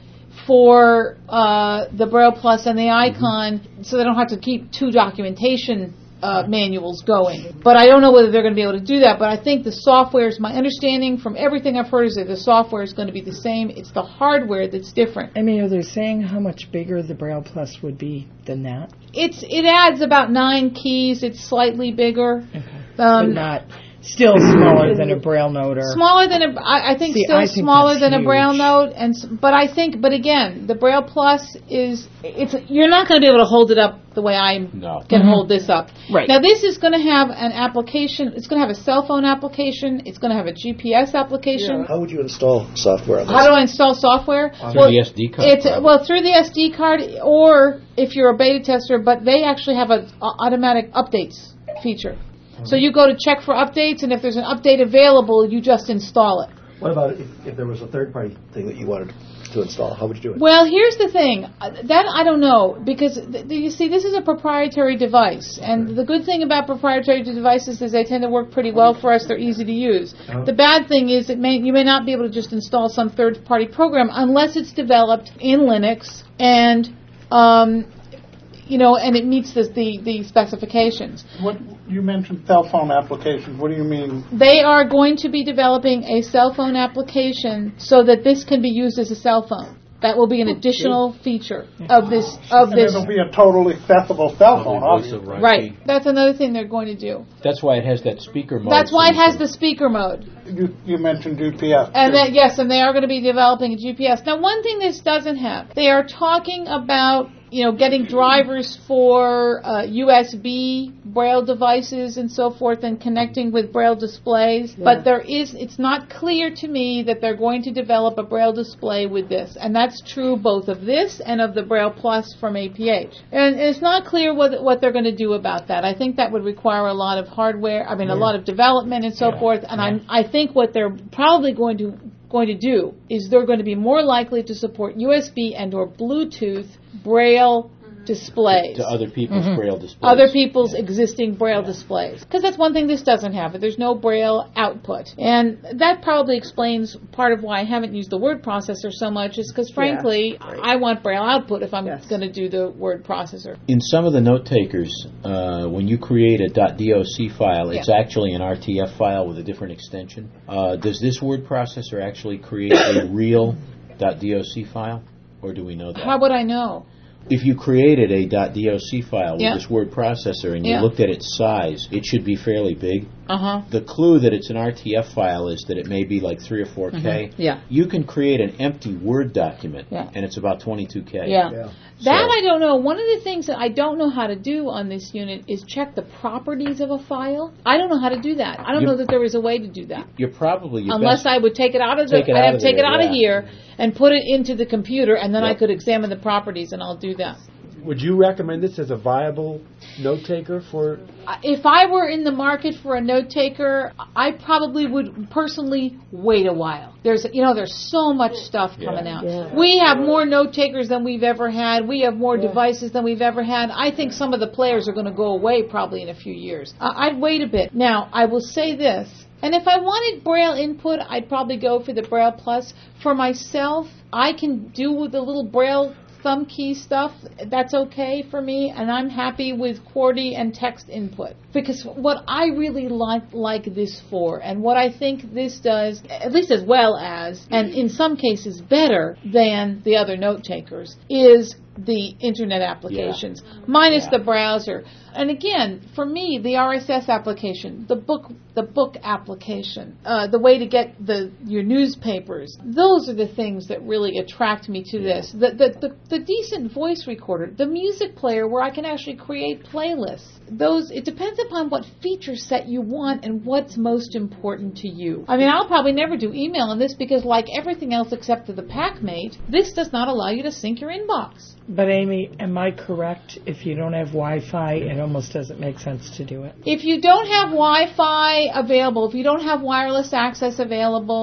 for uh, the Braille Plus and the Icon, so they don't have to keep two documentation uh, manuals going. But I don't know whether they're going to be able to do that. But I think the software is, my understanding from everything I've heard is that the software is going to be the same. It's the hardware that's different. I mean, are they saying how much bigger the Braille Plus would be than that? It's It adds about nine keys. It's slightly bigger. Okay. Um, but not... Still smaller than a Braille note, or smaller than a. I, I think See, still I think smaller than huge. a Braille note, and s- but I think, but again, the Braille Plus is it's. You're not going to be able to hold it up the way I no. can Mm-hmm. hold this up. Right now, this is going to have an application. It's going to have a cell phone application. It's going to have a G P S application. How would you install software on this? How do I install software? Through well, the S D card. It's well through the S D card, or if you're a beta tester. But they actually have a, a automatic updates feature. So you go to check for updates, and if there's an update available, you just install it. What about if, if there was a third-party thing that you wanted to install? How would you do it? Well, here's the thing. Uh, That I don't know, because th- you see, this is a proprietary device, and the good thing about proprietary devices is they tend to work pretty well for us. They're easy to use. Uh-huh. The bad thing is it may you may not be able to just install some third-party program unless it's developed in Linux and. Um, You know, and it meets the, the, the specifications. What you mentioned cell phone applications. What do you mean? They are going to be developing a cell phone application so that this can be used as a cell phone. That will be an additional feature of this of And this. it'll be a totally accessible cell phone, obviously. Right. That's another thing they're going to do. That's why it has that speaker mode. That's why so it has the speaker mode. You, you mentioned G P S. And too. that, yes, and they are going to be developing a G P S. Now, one thing this doesn't have, they are talking about, you know, getting drivers for uh, U S B Braille devices and so forth and connecting with Braille displays. Yeah. But there is, it's not clear to me that they're going to develop a Braille display with this. And that's true both of this and of the Braille Plus from A P H. And it's not clear what what they're going to do about that. I think that would require a lot of hardware, I mean, a lot of development and so Yeah. forth. And I I think what they're probably going to going to do is they're going to be more likely to support U S B and or Bluetooth Braille displays. To other people's Mhm. Braille displays. Other people's existing Braille displays. Because that's one thing this doesn't have. There's no Braille output. And that probably explains part of why I haven't used the word processor so much is because, frankly, I want Braille output if I'm going to do the word processor. In some of the note takers, uh, when you create a .doc file, it's Yeah. actually an R T F file with a different extension. Uh, does this word processor actually create a real .doc file, or do we know that? How would I know? If you created a .doc file with Yeah. this word processor and you Yeah. looked at its size, it should be fairly big. Uh-huh. The clue that it's an R T F file is that it may be like three or four K. Mhm. Yeah. You can create an empty Word document, Yeah. and it's about twenty-two K. Yeah. That So- I don't know. One of the things that I don't know how to do on this unit is check the properties of a file. I don't know how to do that. I don't You- know that there is a way to do that. You're probably your Unless best I would take it out of the, Take it I'd out have of to take it there, out of yeah. here and put it into the computer, and then I Yep. could examine the properties, and I'll do that. Would you recommend this as a viable note taker for? If I were in the market for a note taker, I probably would personally wait a while. There's, you know, there's so much stuff coming Yeah. out. Yeah. We have more note takers than we've ever had. We have more devices than we've ever had. I think some of the players are going to go away probably in a few years. Uh, I'd wait a bit. Now, I will say this. And if I wanted Braille input, I'd probably go for the Braille Plus. For myself, I can do with the little Braille thumb key stuff. That's okay for me, and I'm happy with QWERTY and text input. Because what I really like like this for, and what I think this does, at least as well as, and in some cases better than the other note takers, is the internet applications, minus the browser. And again, for me, the R S S application, the book, the book application, uh, the way to get the your newspapers, those are the things that really attract me to this. The, the the the decent voice recorder, the music player where I can actually create playlists. Those, it depends upon what feature set you want and what's most important to you. I mean, I'll probably never do email on this because, like everything else except for the PackMate, this does not allow you to sync your inbox. But Amy, am I correct? If you don't have Wi-Fi, it almost doesn't make sense to do it. If you don't have Wi-Fi available, if you don't have wireless access available,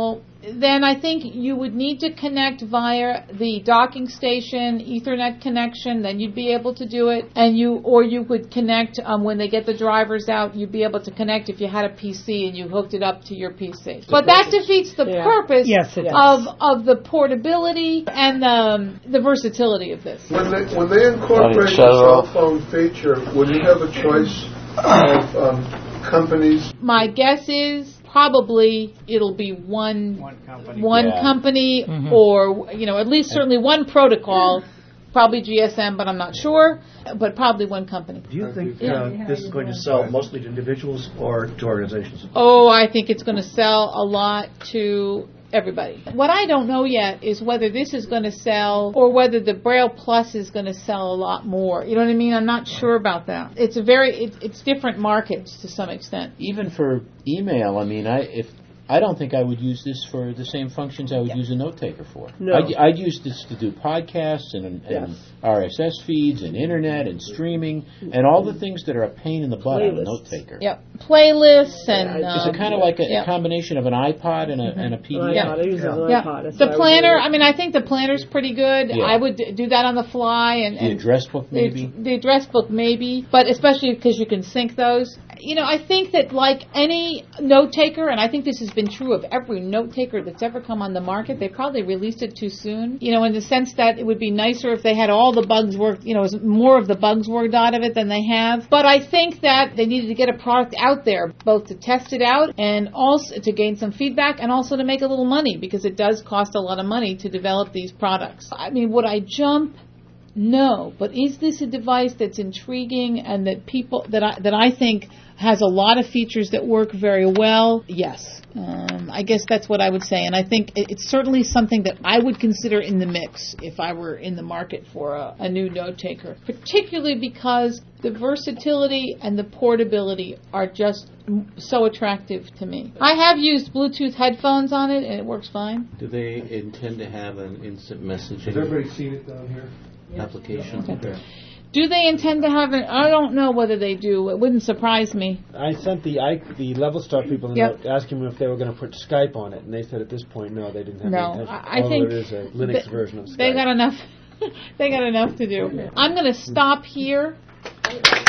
then I think you would need to connect via the docking station, Ethernet connection. Then you'd be able to do it, and you or you could connect um, when they get the drivers out. You'd be able to connect if you had a P C and you hooked it up to your P C. But that defeats the Yeah. purpose Yes, it of of the portability and the the versatility of this. When they when they incorporate the cell phone feature, will you have a choice of um, companies? My guess is probably it'll be one one company, one Yeah. company Mhm. or, you know, at least certainly one protocol, probably G S M, but I'm not sure, but probably one company. Do you think Yeah. uh, this is going to sell mostly to individuals or to organizations? Oh, I think it's going to sell a lot to everybody. What I don't know yet is whether this is going to sell or whether the Braille Plus is going to sell a lot more. You know what I mean? I'm not sure about that. It's a very, it, it's different markets to some extent. Even for email, I mean, I if I don't think I would use this for the same functions I would use a note taker for. No. I'd, I'd use this to do podcasts and, and Yes. R S S feeds and internet and streaming and all the things that are a pain in the butt on a Playlists. note taker. Yep. Playlists and... Yeah, Is um, it kind of like a, yeah. a combination of an iPod and a, and a P D F? Yeah, I use it on an Yeah. iPod. That's The what I would planner, do. I mean, I think the planner's pretty good. Yeah. I would d- do that on the fly. and, The and address book, maybe? The, the address book, maybe, but especially because you can sync those. You know, I think that like any note taker, and I think this has been true of every note taker that's ever come on the market, they probably released it too soon. You know, in the sense that it would be nicer if they had all the bugs worked, you know, as more of the bugs worked out of it than they have. But I think that they needed to get a product out there, both to test it out and also to gain some feedback and also to make a little money, because it does cost a lot of money to develop these products. I mean, would I jump? No, but is this a device that's intriguing and that people that I that I think has a lot of features that work very well? Yes, um, I guess that's what I would say, and I think it, it's certainly something that I would consider in the mix if I were in the market for a, a new note taker, particularly because the versatility and the portability are just m- so attractive to me. I have used Bluetooth headphones on it, and it works fine. Do they intend to have an instant messaging Has everybody seen it down here? application? Okay. Do they intend to have it? I don't know whether they do. It wouldn't surprise me. I sent the I, the Level Star people a Yep. note asking them if they were going to put Skype on it, and they said at this point, no, they didn't have No, any intention. I I although think it is a Linux th- version of Skype. They got enough. They got enough to do. I'm going to stop here.